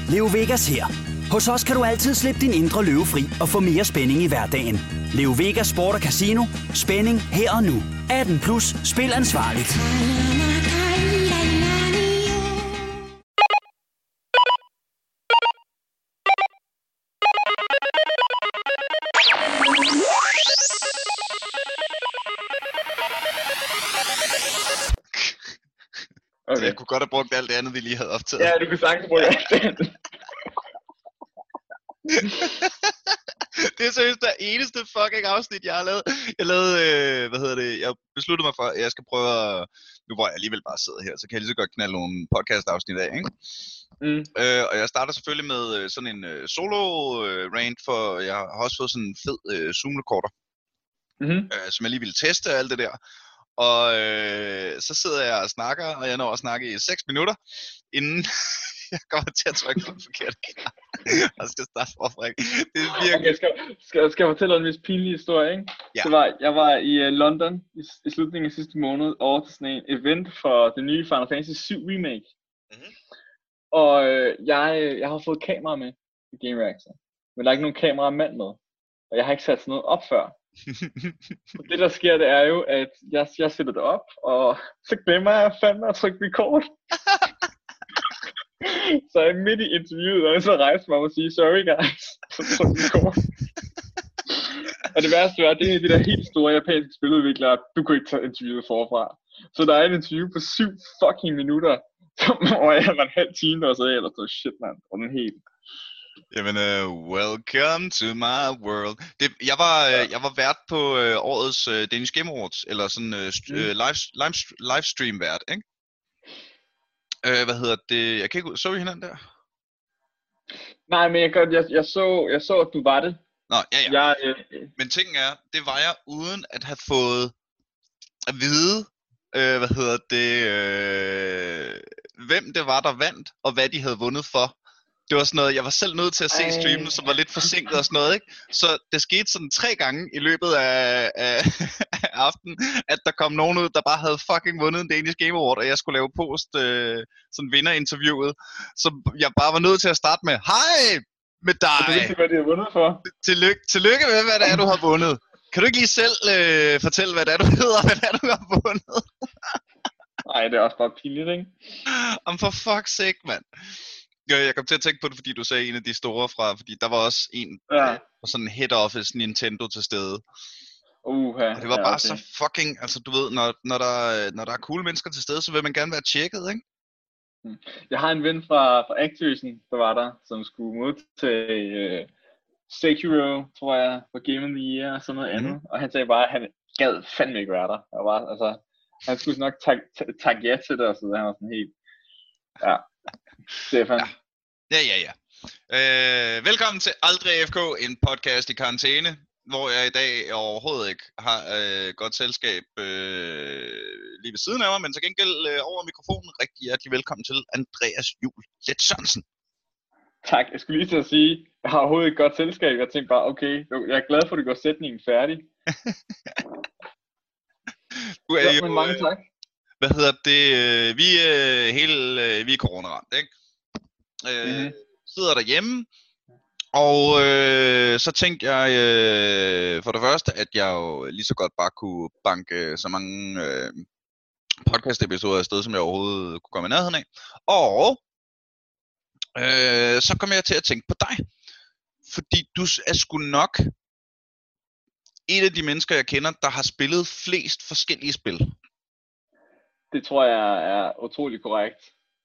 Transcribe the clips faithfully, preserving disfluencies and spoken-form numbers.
Leo Vegas her. Hos os kan du altid slippe din indre løve fri og få mere spænding i hverdagen. Leo Vegas Sport og Casino. Spænding her og nu. atten plus. Spil ansvarligt. Okay. Jeg kunne godt have brugt alt det andet, vi lige havde optaget. Ja, du kunne sagtens bruge alt det andet. Det er seriøst det eneste fucking afsnit, jeg har lavet. Jeg lavede, øh, hvad hedder det, jeg besluttede mig for, at jeg skal prøve at, nu hvor jeg alligevel bare sidder her, så kan jeg lige så godt knalde nogle podcast-afsnit af, ikke? Mm. Øh, og jeg starter selvfølgelig med øh, sådan en øh, solo-rant, øh, for jeg har også fået sådan en fed øh, Zoom-recorder, mm-hmm. øh, som jeg lige ville teste og alt det der. Og øh, så sidder jeg og snakker, og jeg når at snakke i seks minutter, inden jeg kommer til at trykke på den forkerte knap. Og skal starte forfra. Det er virkelig... Okay, skal, skal, skal jeg fortælle en vis pinlig historie, ikke? Ja. Det var, jeg var i uh, London i, i slutningen af sidste måned over til sådan en event for det nye Final Fantasy syv Remake. Mm-hmm. Og øh, jeg, jeg har fået kamera med i Game Reactor, men der er ikke nogen kameramand med. Og jeg har ikke sat sådan noget op før. Det der sker, det er jo, at jeg, jeg sætter det op, og så glemmer jeg fandme at trykke record. Så jeg er midt i interviewet, og så rejser mig og siger, sorry guys, så tryk record. Og det værste er, at det er de der helt store japanske spiludviklere, du kunne ikke tage interviewet forfra. Så der er et interview på syv fucking minutter, hvor jeg var en halv time, og så er jeg ellers så shit man, og den helt. Jamen, uh, welcome to my world. Det, jeg var ja. uh, jeg var vært på uh, årets uh, Danish Game Awards, eller sådan uh, st- mm. uh, live, live, livestream vært, ikke? Uh, hvad hedder det? Jeg kan ikke... Så vi hinanden der? Nej, men jeg, jeg, jeg, så, jeg så, at du var det. Nå, ja, ja. Jeg, øh... Men tingen er, det var jeg uden at have fået at vide, uh, hvad hedder det, uh, hvem det var, der vandt, og hvad de havde vundet for. Det var sådan noget, jeg var selv nødt til at se streamen, som var lidt forsinket og sådan noget, ikke? Så det skete sådan tre gange i løbet af, af, af aftenen, at der kom nogen ud, der bare havde fucking vundet en Danish Game Award, og jeg skulle lave post, øh, sådan vinderinterviewet. Så jeg bare var nødt til at starte med, hej med dig! Jeg ved ikke, hvad de har vundet for. Tillykke, tillykke med, hvad det er, du har vundet. Kan du ikke lige selv øh, fortælle, hvad det er, du hedder, og hvad det er, du har vundet? Nej, det er også bare pinligt, ikke? Om for fuck's sake, mand. Jeg kom til at tænke på det, fordi du sagde en af de store fra, fordi der var også en ja. På sådan en head office Nintendo til stede. Uh-huh. Og det var ja, bare okay. så fucking, altså du ved, når, når, der, når der er cool mennesker til stede, så vil man gerne være tjekket, ikke? Jeg har en ven fra, fra Activision, der var der, som skulle modtage uh, Sekiro, tror jeg, for Game of the Year og sådan noget mm-hmm. andet. Og han sagde bare, at han gad fandme ikke være der. Og bare, altså, han skulle nok takke tag ja til det, og så han var sådan helt, ja. Stefan. Ja, ja, ja. ja. Øh, velkommen til Aldrig A F K, en podcast i karantæne, hvor jeg i dag overhovedet ikke har øh, godt selskab øh, lige ved siden af mig, men til gengæld øh, over mikrofonen rigtig hjertelig velkommen til Andreas Juhl Let Sørensen. Tak, jeg skulle lige til at sige, jeg har overhovedet ikke godt selskab. Jeg tænkte bare, okay, jeg er glad for, at du går sætningen færdig. Du er ja, jo, men mange tak. Hvad hedder det? Vi er hele, vi er corona-ramt, ikke? Mm-hmm. Øh, sidder derhjemme, og øh, så tænkte jeg øh, for det første, at jeg jo lige så godt bare kunne banke så mange øh, podcast-episoder afsted, som jeg overhovedet kunne komme i nærheden af. Og øh, så kom jeg til at tænke på dig, fordi du er sgu nok et af de mennesker, jeg kender, der har spillet flest forskellige spil. Det tror jeg er utrolig korrekt.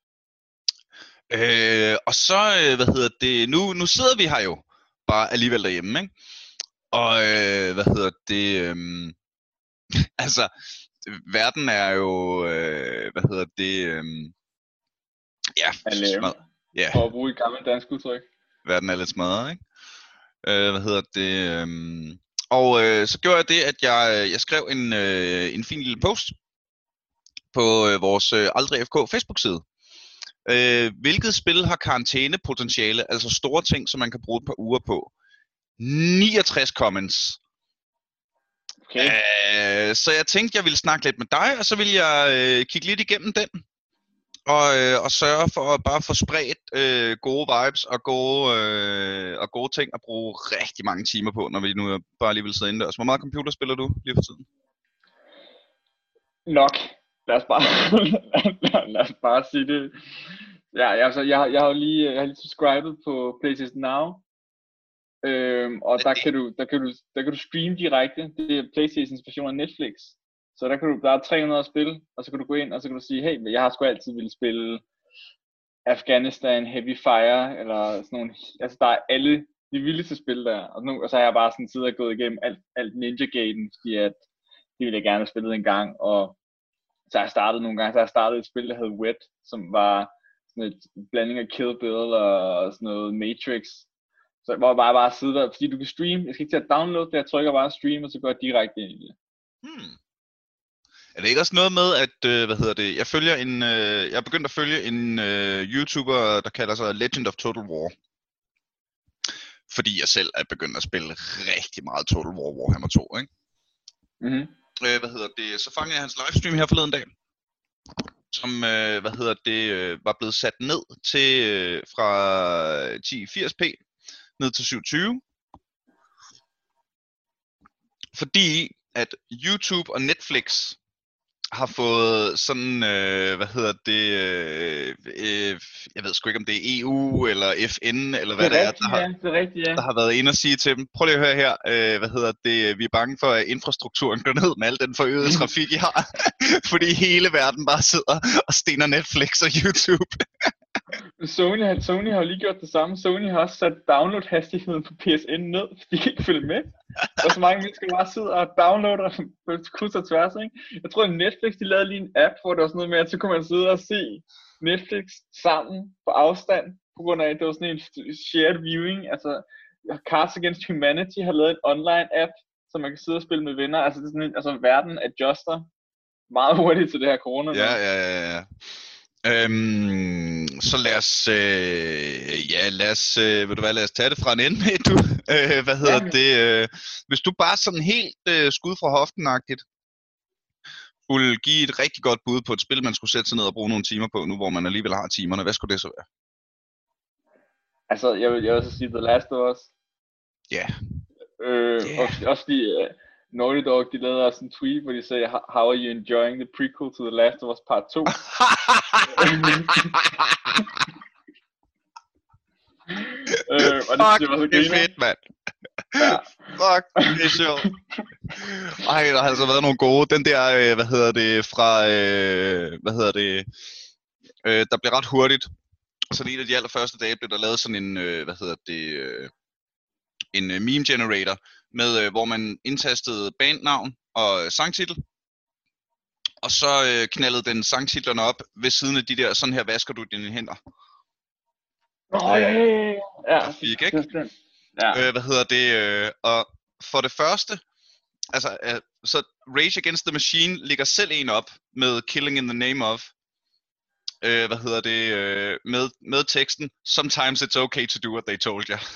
Øh, og så, hvad hedder det, nu, nu sidder vi her jo bare alligevel derhjemme, ikke? Og, øh, hvad hedder det, øh, altså, verden er jo, øh, hvad hedder det, øh, ja, smadret. Ja. For at bruge et gammelt dansk udtryk. Verden er lidt smadret, ikke? Øh, hvad hedder det, øh, og øh, så gjorde jeg det, at jeg, jeg skrev en, øh, en fin lille post på øh, vores øh, Aldrig A F K Facebook-side. Øh, hvilket spil har karantænepotentiale, altså store ting, som man kan bruge et par uger på? niogtres comments. Okay. Øh, så jeg tænkte, jeg ville snakke lidt med dig, og så ville jeg øh, kigge lidt igennem den. og, øh, og sørge for at bare få spredt øh, gode vibes og gode, øh, og gode ting at bruge rigtig mange timer på, når vi nu bare lige vil sidde indendørs. Hvor meget computer spiller du lige for tiden? Nok. Lad os bare, lad os bare sige det. Ja, altså, jeg, jeg har jo lige, jeg har lige subscribet på PlayStation Now. Øhm, og der kan, du, der, kan du, der kan du streame direkte. Det er PlayStations version af Netflix. Så der kan du, der er tre hundrede spil, og så kan du gå ind, og så kan du sige, hey, jeg har sgu altid ville spille Afghanistan, Heavy Fire, eller sådan nogle, altså der er alle de vildeste spil der, og, nu, og så har jeg bare sådan tid og gået igennem alt, alt Ninja Gaiden, fordi at det ville jeg gerne have spillet en gang, og så har jeg startet nogle gange, så har jeg startet et spil, der hed Wet, som var sådan et blanding af Kill Bill og sådan noget Matrix, så hvor jeg bare bare sidde der, fordi du kan streame, jeg skal ikke til at downloade det, jeg trykker bare stream, og så går jeg direkte ind i det. Hmm. Er det ikke også noget med, at, øh, hvad hedder det, jeg følger en, øh, jeg er begyndt at følge en øh, YouTuber, der kalder sig Legend of Total War. Fordi jeg selv er begyndt at spille rigtig meget Total War Warhammer to, ikke? Mhm. Øh, hvad hedder det, så fangede jeg hans livestream her forleden dag, som, øh, hvad hedder det, øh, var blevet sat ned til, øh, fra ti firs p ned til syv tyve. Fordi at YouTube og Netflix har fået sådan, øh, hvad hedder det, øh, øh, jeg ved sgu ikke om det er E U eller F N eller hvad det, det er, der, har, ja, det er rigtigt, ja. der har været inde og sige til dem, prøv lige at høre her, øh, hvad hedder det, vi er bange for at infrastrukturen går ned med al den forøgede trafik I har, fordi hele verden bare sidder og stener Netflix og YouTube. Sony, Sony har jo lige gjort det samme. Sony har også sat download-hastigheden på P S N ned, fordi de kan ikke følge med. Og så mange mennesker bare sidder og downloader på kryds og tværs, ikke? Jeg tror, at Netflix, de lavede lige en app, hvor det var sådan noget med, at så kunne man sidde og se Netflix sammen på afstand, på grund af, at det var sådan en shared viewing. Altså, Cards Against Humanity har lavet en online app, så man kan sidde og spille med venner. Altså, det er sådan en, altså, verden adjuster meget hurtigt til det her corona. Ja, ja, ja, ja. Øhm, så lad os, øh, ja, lad os, øh, ved du hvad, lad os tage det fra en ende med, du, øh, hvad hedder ja. det, øh, hvis du bare sådan helt øh, skud fra hoften-agtigt, skulle give et rigtig godt bud på et spil, man skulle sætte sig ned og bruge nogle timer på, nu hvor man alligevel har timerne, hvad skulle det så være? Altså, jeg vil, jeg vil så sige The Last of Us. Ja. Yeah. Øh, yeah. Også, også fordi, uh, Naughty Dog, de lavede også en tweet, hvor de sagde, how are you enjoying the prequel to The Last of Us Part to? øh, og det, Fuck, det var så det er fedt, mand. Ja. Fuck, det er sjovt. Ej, der har altså været nogle gode. Den der, øh, hvad hedder det, fra, øh, hvad hedder det, øh, der blev ret hurtigt. Så en af de allerførste dage blev der lavet sådan en, øh, hvad hedder det, øh, en øh, meme generator, med, øh, hvor man indtastede bandnavn og øh, sangtitel. Og så øh, knaldede den sangtitlerne op ved siden af de der, sådan her vasker du dine hænder. Åh, oh, ja, ja, ja. Ja, fik, ikke? Ja. Øh, hvad hedder det? Øh, og for det første, altså, øh, så Rage Against the Machine ligger selv en op med Killing in the Name of, øh, hvad hedder det, øh, med, med teksten, Sometimes it's okay to do what they told you.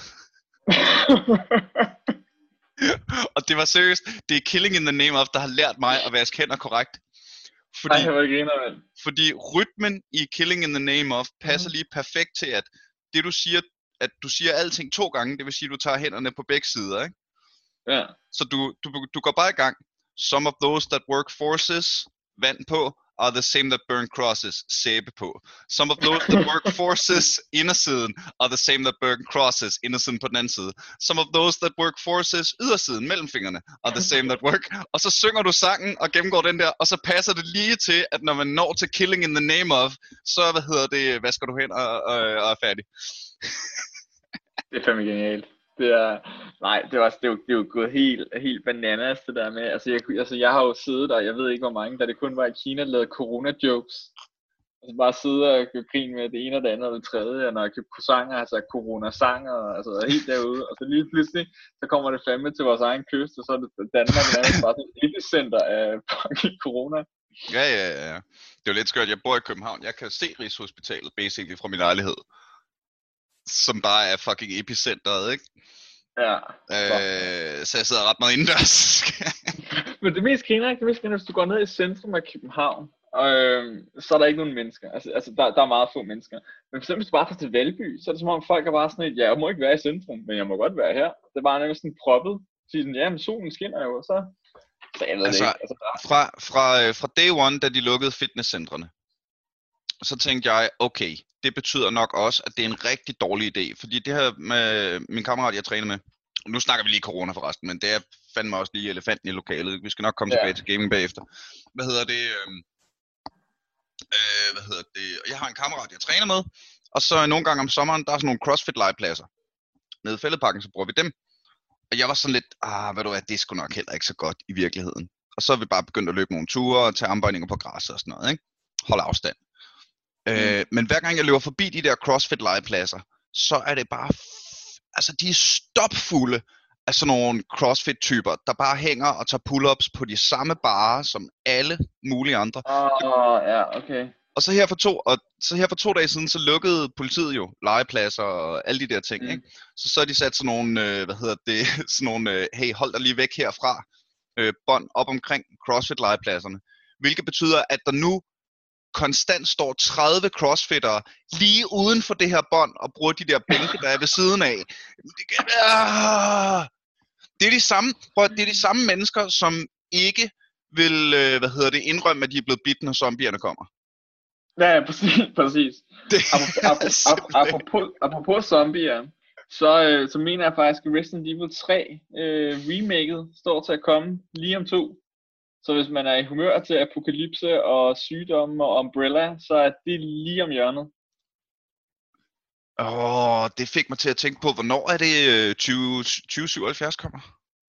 Og det var seriøst, det er Killing in the Name of, der har lært mig at vaske hænder korrekt. Fordi, Ej, jeg griner, fordi rytmen i Killing in the Name of passer lige perfekt til, at det du siger, at du siger alting to gange, det vil sige, at du tager hænderne på begge sider, ikke? Ja. Så du, du, du går bare i gang. Some of those that work forces, vand på, are the same that burn crosses, sæbe på. Some of those that work forces, indersiden, are the same that burn crosses, indersiden på den anden side. Some of those that work forces, ydersiden, mellem fingrene, are the same that work. Og så synger du sangen og gennemgår den der, og så passer det lige til, at når man når til Killing in the Name of, så, hvad hedder det, vasker du hen og, og, og er færdig. Det er fandme genialt. Det er, nej, det, var, det, er jo, det er jo gået helt, helt bananas det der med, altså jeg, altså jeg har jo siddet der, jeg ved ikke hvor mange, da det kun var i Kina, lavede corona-jokes. Altså bare sidde og grine med det ene og det andet og det tredje, og når jeg købte croissanter, altså corona-sanger, altså helt derude, og så lige pludselig, så kommer det fandme til vores egen kyst, og så er det Danmark nærmest bare sådan et epicenter af fucking corona. Ja, ja, ja. Det er jo lidt skørt, jeg bor i København, jeg kan se Rigshospitalet, basically, fra min lejlighed. Som bare er fucking epicentret, ikke? Ja. Øh, så jeg sidder ret meget indendørs. Men det mest griner, det mest griner, hvis du går ned i centrum af København, Og øh, så er der ikke nogen mennesker. Altså, altså der, der er meget få mennesker. Men for eksempel, hvis du bare tager til Valby, så er det som om folk er bare sådan et, ja, jeg må ikke være i centrum, men jeg må godt være her. Det er bare nærmest sådan proppet. Så sådan, ja, men solen skinner jo, og så... så jeg ved altså, det ikke. Altså, der... fra, fra, fra day one, da de lukkede fitnesscentrene, så tænkte jeg, okay, det betyder nok også, at det er en rigtig dårlig idé. Fordi det her med min kammerat, jeg træner med, nu snakker vi lige corona forresten, men det er fandme også lige elefanten i lokalet. Vi skal nok komme ja. tilbage til gaming bagefter. Hvad hedder det? Øh, øh, hvad hedder det? Jeg har en kammerat, jeg træner med, og så nogle gange om sommeren, der er sådan nogle CrossFit-legepladser. Nede i Fælledparken, så bruger vi dem. Og jeg var sådan lidt, ah, ved du hvad, det er sgu nok heller ikke så godt i virkeligheden. Og så er vi bare begyndt at løbe nogle ture og tage armbøjninger på græsset og sådan noget, ikke? Hold afstand. Mm. Øh, men hver gang jeg løber forbi de der CrossFit-legepladser, så er det bare, f- altså de er stopfulde af sådan nogle CrossFit-typer, der bare hænger og tager pull-ups på de samme barer som alle mulige andre. Åh, oh, ja, okay. Og så her for to, og så her for to dage siden, så lukkede politiet jo legepladser og alle de der ting, mm. ikke? Så så har de sat sådan nogle, øh, hvad hedder det, sådan nogle, øh, hey, hold dig lige væk herfra, øh, bånd op omkring CrossFit-legepladserne. Hvilket betyder, at der nu konstant står tredive crossfittere lige uden for det her bånd og bruger de der bænke, der er ved siden af. Det er de samme, det er de samme mennesker, som ikke vil, øh, hvad hedder det, indrømme, at de er blevet bidt, når zombierne kommer. Ja, ja, præcis. præcis. Apropos, apropos, apropos, apropos zombier, så, øh, så mener jeg faktisk, at Resident Evil tre øh, remaket står til at komme lige om to. Så hvis man er i humør til apokalypse og sygdomme og Umbrella, så er det lige om hjørnet. Åh, oh, det fik mig til at tænke på, hvornår er det øh, tyve syvoghalvfjerds kommer?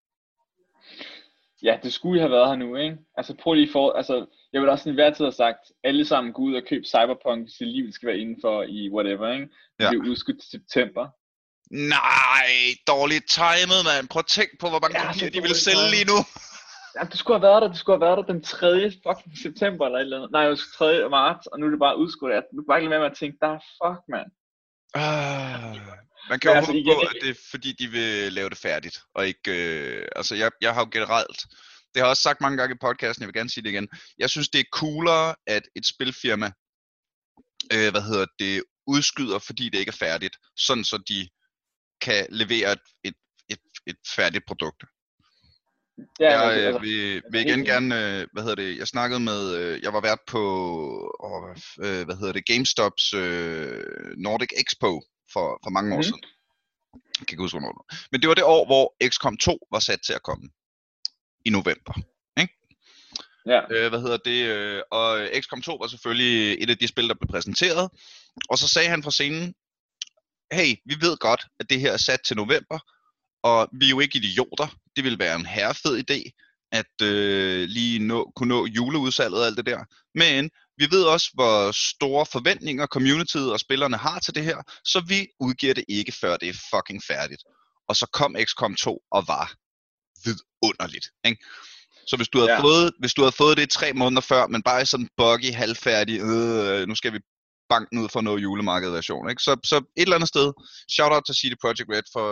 Ja, det skulle have været her nu, ikke? Altså prøv lige for, altså jeg vil også sådan hver tid have sagt, alle sammen gå ud og købe Cyberpunk, hvis livet skal være indenfor i whatever, ikke? Det ja. er udskudt til september. Nej, dårligt timet, mand. Prøv at tænke på, hvor mange ja, kopier de vil sælge lige nu. Ja, det skulle have været der, det skulle have været der den tredje fucking september eller et eller andet. Nej, det var tredje marts, og nu er det bare udskudt. Du kan bare ikke lade med at tænke, der er fuck, mand. Uh, man kan jo altså, håbe på, at det er fordi, de vil lave det færdigt, og ikke, øh, altså jeg, jeg har jo generelt, det har jeg også sagt mange gange i podcasten, jeg vil gerne sige det igen, jeg synes det er coolere, at et spilfirma, øh, hvad hedder det, udskyder, fordi det ikke er færdigt, sådan så de kan levere et, et, et, et færdigt produkt. Ja, jeg altså, øh, vil, vil igen gerne, øh, hvad hedder det, jeg snakkede med, øh, jeg var vært på, åh, øh, hvad hedder det, GameStops øh, Nordic Expo for, for mange år mm. siden. Jeg kan ikke huske, hvornår. Men det var det år, hvor X COM to var sat til at komme. I november, ikke? Ja. Øh, hvad hedder det, øh, og X COM to var selvfølgelig et af de spil, der blev præsenteret. Og så sagde han fra scenen, hey, vi ved godt, at det her er sat til november, og vi er jo ikke idioter. Det ville være en herrefed idé, at øh, lige nå, kunne nå juleudsalget og alt det der. Men vi ved også, hvor store forventninger communityet og spillerne har til det her, så vi udgiver det ikke, før det er fucking færdigt. Og så kom X COM to og var vidunderligt, ikke? Så hvis du havde ja. fået, hvis du havde fået det tre måneder før, men bare sådan buggy, halvfærdig, øh, nu skal vi banken ud for noget julemarked version, ikke? Så, så et eller andet sted, shout out til C D Projekt Red for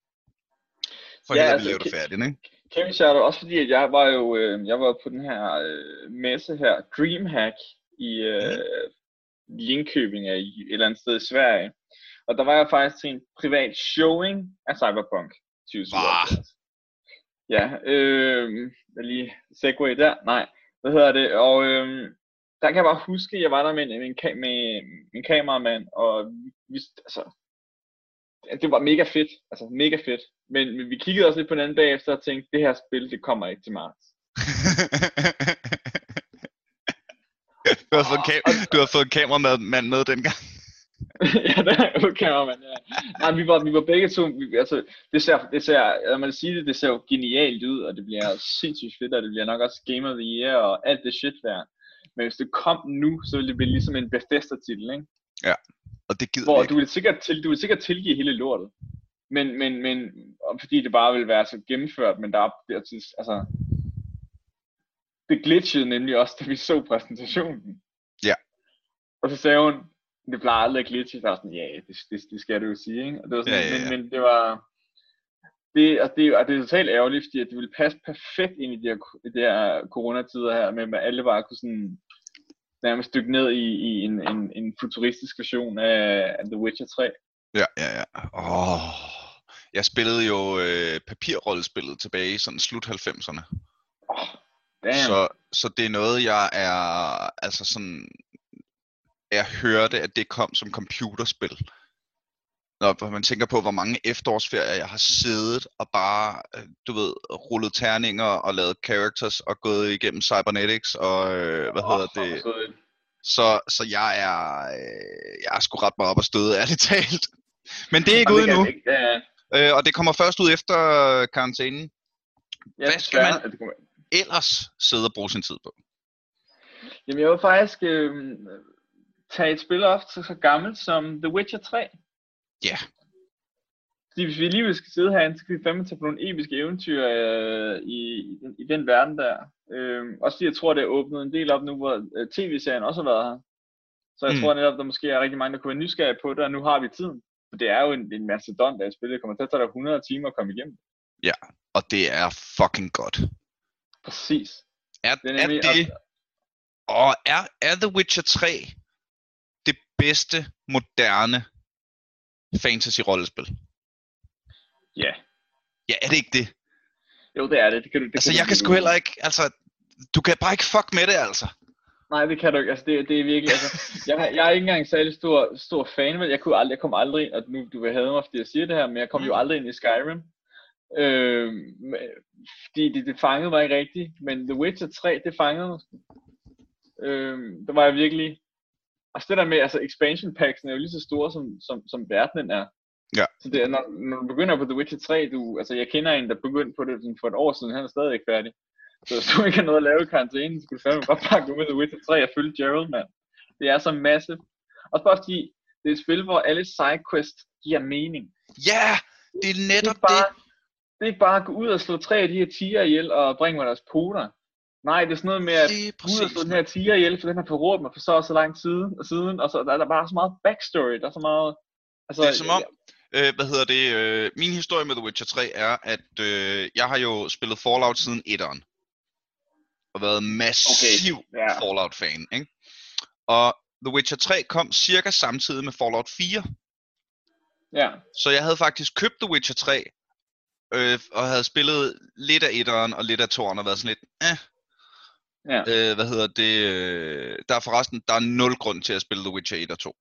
for ja, at altså, lave det færdigt, ikke? Kæmpe shout out, også fordi at jeg var jo øh, jeg var på den her øh, messe her, Dreamhack i øh, mm. Linköping af et eller andet sted i Sverige. Og der var jeg faktisk til en privat showing af Cyberpunk tyve syvoghalvfjerds. Ja, øh, jeg lige segway der. Nej, hvad hedder det? Og øh, der kan jeg bare huske, at jeg var der med min, med min kameramand, og vi, altså, det var mega fedt, altså mega fedt. Men, men vi kiggede også lidt på den anden bagefter og tænkte, det her spil, det kommer ikke til marts. du, har fået kam- du har fået en kameramand med dengang. Ja, der er jo kameramand, ja. Nej, vi var, vi var begge to, vi, altså, det ser, det ser, jeg må sige det, det ser jo genialt ud, og det bliver sindssygt fedt, og det bliver nok også Game of the Year, og alt det shit der. Men hvis det kom nu, så ville det blive ligesom en Bethesda-titel, ikke? Ja, og det gider Hvor ikke. du vil sikkert til, du vil sikkert tilgive hele lortet. Men, men, men, fordi det bare vil være så gennemført, men der er, altså, det glitchede nemlig også, da vi så præsentationen. Ja. Og så sagde hun, det plejer aldrig at glitche, så var sådan, ja, det, det, det skal du jo sige, ikke? Og det var sådan, ja, ja, ja. Men, men det var, det, og det, og det er totalt ærgerligt, fordi at det ville passe perfekt ind i de her, i de her coronatider her, med at alle bare kunne sådan nærmest dykke ned i, i en, en, en futuristisk version af, af The Witcher tre. Ja, ja, ja. Åh. Jeg spillede jo øh, papirrollespillet tilbage i sådan slut halvfemserne. Oh, damn. Så, så det er noget, jeg er, altså sådan, jeg hørte, at det kom som computerspil. Når man tænker på, hvor mange efterårsferier jeg har siddet og bare, du ved, rullet terninger og lavet characters og gået igennem cybernetics og, øh, hvad oh, hedder det. Så, så jeg er, øh, jeg er sgu ret meget op og støde, ærligt talt. Men det er ikke ude endnu. Øh, og det kommer først ud efter karantænen. Ja, hvad skal man ellers sidde og bruge sin tid på? Jamen jeg vil faktisk øh, tage et spil op til så gammelt som The Witcher tre. Ja. Yeah. Fordi hvis vi alligevel skal sidde herinde, så kan vi fandme tage på nogle episke eventyr øh, i, i den verden der. Øh, også fordi jeg tror, det er åbnet en del op nu, hvor øh, tv-serien også har været her. Så jeg mm. tror netop, der måske er rigtig mange, der kunne være nysgerrige på det, og nu har vi tiden. For det er jo en, en mastodont af spil. Det kommer til at tage dig hundrede timer at komme igennem. Ja, og det er fucking godt. Præcis. Er det, er, er det... Og er, er The Witcher tre det bedste moderne fantasy-rollespil? Ja. Ja, er det ikke det? Jo, det er det. det, kan du, det altså, kan jeg du, kan sgu heller ikke, altså, du kan bare ikke fuck med det, altså. Nej, det kan du ikke. Altså, det, det er virkelig, altså, jeg, jeg er ikke engang særlig stor, stor fan, men jeg kunne aldrig, jeg kom aldrig, og nu du vil have mig, fordi jeg siger det her, men jeg kom mm. jo aldrig ind i Skyrim. Øh, fordi det, det fangede mig ikke rigtigt, men The Witcher tre, det fangede mig. Øh, der var jeg virkelig, altså det der med, altså expansion packs'en er jo lige så store, som, som, som verdenen er. Ja. Så det er, når, når du begynder på The Witcher tre, du, altså jeg kender en, der begyndte på det for et år siden, han er stadig ikke færdig. Så hvis du ikke har noget at lave i karantænen, så skulle du fandme godt bare gå ud med The Witcher tre og følge Geralt, mand. Det er så massivt. Også bare fordi, det er et spil, hvor alle sidequests giver mening. Ja, det er netop det. Er bare, det. Det er ikke bare at gå ud og slå tre af de her tiger ihjel og bringe mig deres poter. Nej, det er sådan noget med at gå ud og slå den her tiger ihjel, for den har forrådt mig for så og så lang tid og siden. Og så der er der bare så meget backstory, der er så meget... Altså, det er som om, øh, hvad hedder det, øh, min historie med The Witcher tre er, at øh, jeg har jo spillet Fallout siden etteren. Og været massiv okay, yeah. Fallout-fan, ikke? Og The Witcher tre kom cirka samtidig med Fallout fire. Ja. Yeah. Så jeg havde faktisk købt The Witcher tre, øh, og havde spillet lidt af etteren og lidt af toeren, og været sådan lidt, eh. Ja. Øh, hvad hedder det, øh, der er forresten, der er nul grund til at spille The Witcher et og to.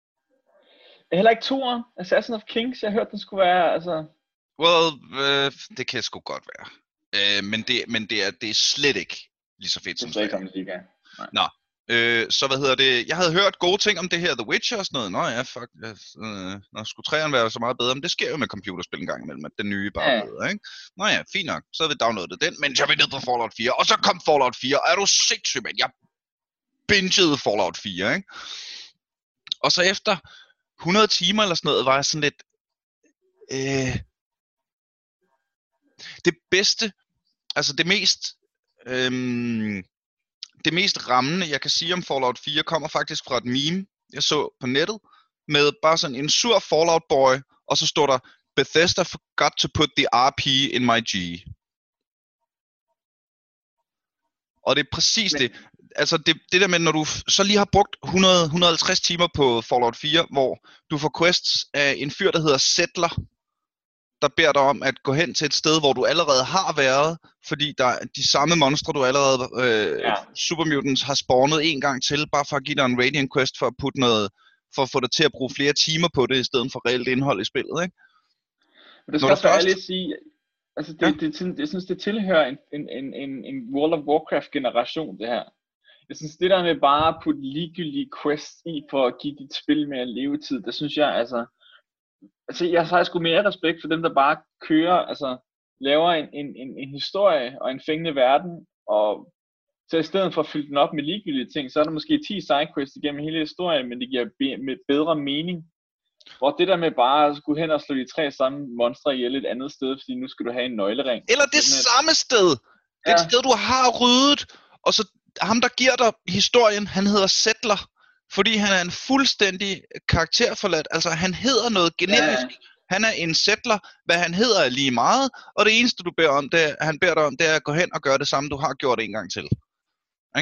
Heller ikke toeren, Assassin of Kings, jeg hørte den skulle være, altså... Well, øh, det kan sgu godt være. Øh, men det, men det, er, det er slet ikke lige så fedt som det. Det er ikke Nå, øh, så hvad hedder det, jeg havde hørt gode ting om det her The Witcher og sådan noget. Nå ja, fuck, øh, nå, skulle træerne være så meget bedre, men det sker jo med computerspil en gang imellem, at den nye bare er bedre, ikke? Nå ja, fint nok, så havde vi downloadet den, men jeg vil ned på Fallout fire, og så kom Fallout fire, og er du sindssyg, mand, jeg bingede Fallout fire, ikke? Og så efter hundrede timer eller sådan noget, var jeg sådan lidt, øh, det bedste, altså det mest, øhm, det mest rammende, jeg kan sige om Fallout fire, kommer faktisk fra et meme, jeg så på nettet, med bare sådan en sur Fallout boy, og så står der, Bethesda forgot to put the R P in my G. Og det er præcis Men... det. Altså det, det der med, når du så lige har brugt hundrede til hundrede og halvtreds timer på Fallout fire, hvor du får quests af en fyr, der hedder Settler, der beder dig om at gå hen til et sted, hvor du allerede har været, fordi der er de samme monstre, du allerede, øh, ja. Supermutants, har spawnet en gang til, bare for at give dig en Radiant Quest, for at putte noget, for at få dig til at bruge flere timer på det, i stedet for reelt indhold i spillet, ikke? Men det skal også først... ærligt sige, altså det, ja. det, det, det, jeg synes, det tilhører en, en, en, en, en World of Warcraft-generation, det her. Jeg synes, det der med bare at putte ligegyldige quests i, for at give dit spil mere levetid, det synes jeg, altså... Altså, jeg har sgu mere respekt for dem, der bare kører, altså, laver en, en, en, en historie og en fængende verden, og så i stedet for at fylde den op med ligegyldige ting, så er der måske ti sidequests igennem hele historien, men det giver be- med bedre mening. Hvor det der med bare at skulle hen og slå de tre samme monstre ihjel et andet sted, fordi nu skal du have en nøglering. Eller det samme sted! Det ja. sted, du har ryddet, og så ham, der giver dig historien, han hedder Settler. Fordi han er en fuldstændig karakterforladt, altså han hedder noget generisk, ja. Han er en settler, hvad han hedder er lige meget, og det eneste du beder om, det er, han beder dig om, det er at gå hen og gøre det samme, du har gjort en gang til. Ikke?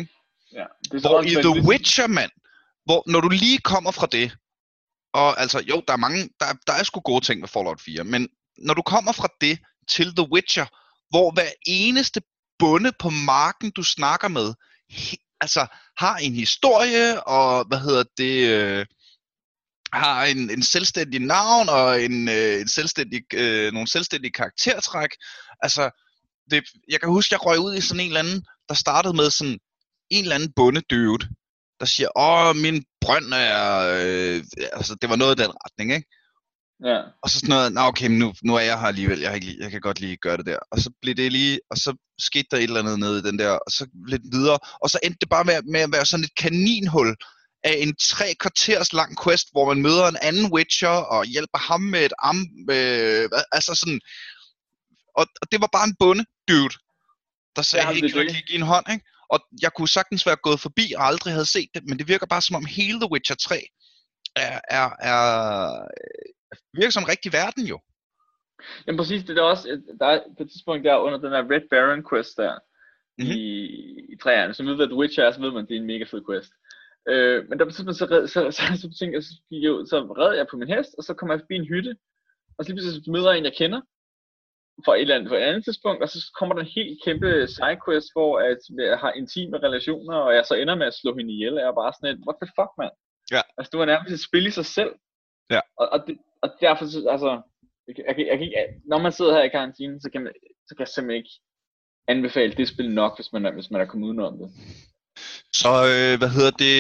Ja, det hvor i The Witcher, mand, hvor når du lige kommer fra det, og altså, jo, der er mange, der, der er sgu gode ting ved Fallout fire, men når du kommer fra det til The Witcher, hvor hver eneste bonde på marken, du snakker med, he, altså, har en historie, og, hvad hedder det, øh, har en, en selvstændig navn, og en, øh, en selvstændig, øh, nogle selvstændige karaktertræk, altså, det, jeg kan huske, jeg røg ud i sådan en eller anden, der startede med sådan en eller anden bondedøvet, der siger, åh, min brønd er, øh, altså, det var noget af den retning, ikke? Ja. Og så sådan noget, nå okay, nu, nu er jeg her alligevel, jeg, ikke, jeg kan godt lige gøre det der. Og så blev det lige, og så skete der et eller andet nede i den der, og så lidt videre. Og så endte det bare med, med at være sådan et kaninhul af en tre kvarters lang quest, hvor man møder en anden Witcher, og hjælper ham med et arm, øh, altså sådan. Og, og det var bare en bonde, dude, der sagde, hey, kan du ikke lige give en hånd, ikke? Og jeg kunne sagtens være gået forbi og aldrig havde set det, men det virker bare som om hele The Witcher tre er, er, er virker som en rigtig verden jo. Jamen præcis, det er også, der er på et tidspunkt der under den der Red Baron quest der, mm-hmm. i, i træerne, som ved, hvad The Witcher er, så ved man, at det er en mega fed quest. Øh, men der på et tidspunkt, så, red, så, så, så, så, jeg, så, så red jeg på min hest, og så kommer jeg forbi en hytte, og så lige pludselig møder jeg en, jeg kender, for et eller andet, for et andet tidspunkt, og så kommer der en helt kæmpe sidequest, hvor at jeg har intime relationer, og jeg så ender med at slå hende ihjel, og jeg er bare sådan et, what the fuck, mand? Ja. Altså, det var nærmest et spil i sig selv. Ja. Og, og, det, og derfor, altså, jeg, jeg, jeg, jeg, når man sidder her i karantine, så kan, man, så kan jeg simpelthen ikke anbefale det spil nok, hvis man, hvis man er kommet udenom det. Så, øh, hvad hedder det,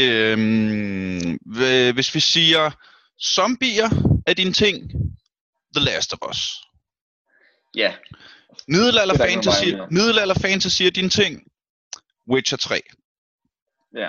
øh, hvis vi siger, zombier er din ting, The Last of Us. Ja. Middelalder fantasy, middelalder fantasy er din ting, Witcher tre. Ja.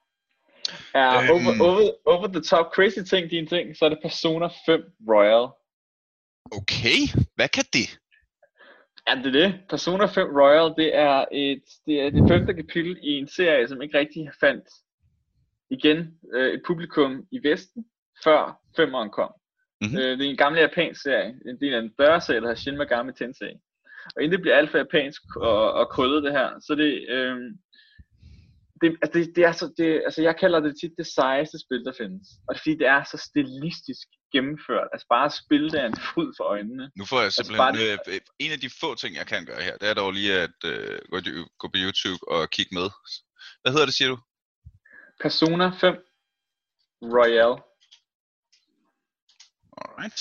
Er øhm, over, over, over the top crazy ting din ting, så er det Persona fem Royal. Okay, hvad kan det? Ja, det er det. Persona fem Royal, det er et det er det femte kapitel i en serie, som ikke rigtig fandt igen øh, et publikum i Vesten, før femeren kom. Mm-hmm. Øh, det er en gammel japansk serie, en del af en større serie, der hedder Shin Megami Tensei. Og inden det bliver alt for japansk og, og krydret det her, så det, øh, det, altså det, det er så, det, altså jeg kalder det tit det sejeste spil, der findes. Og det er fordi, det er så stilistisk gennemført. Altså bare at spille det er en fryd for øjnene. Nu får jeg simpelthen, altså bare... øh, en af de få ting, jeg kan gøre her, det er dog lige at øh, gå, gå på YouTube og kigge med. Hvad hedder det, siger du? Persona fem Royal. Alright.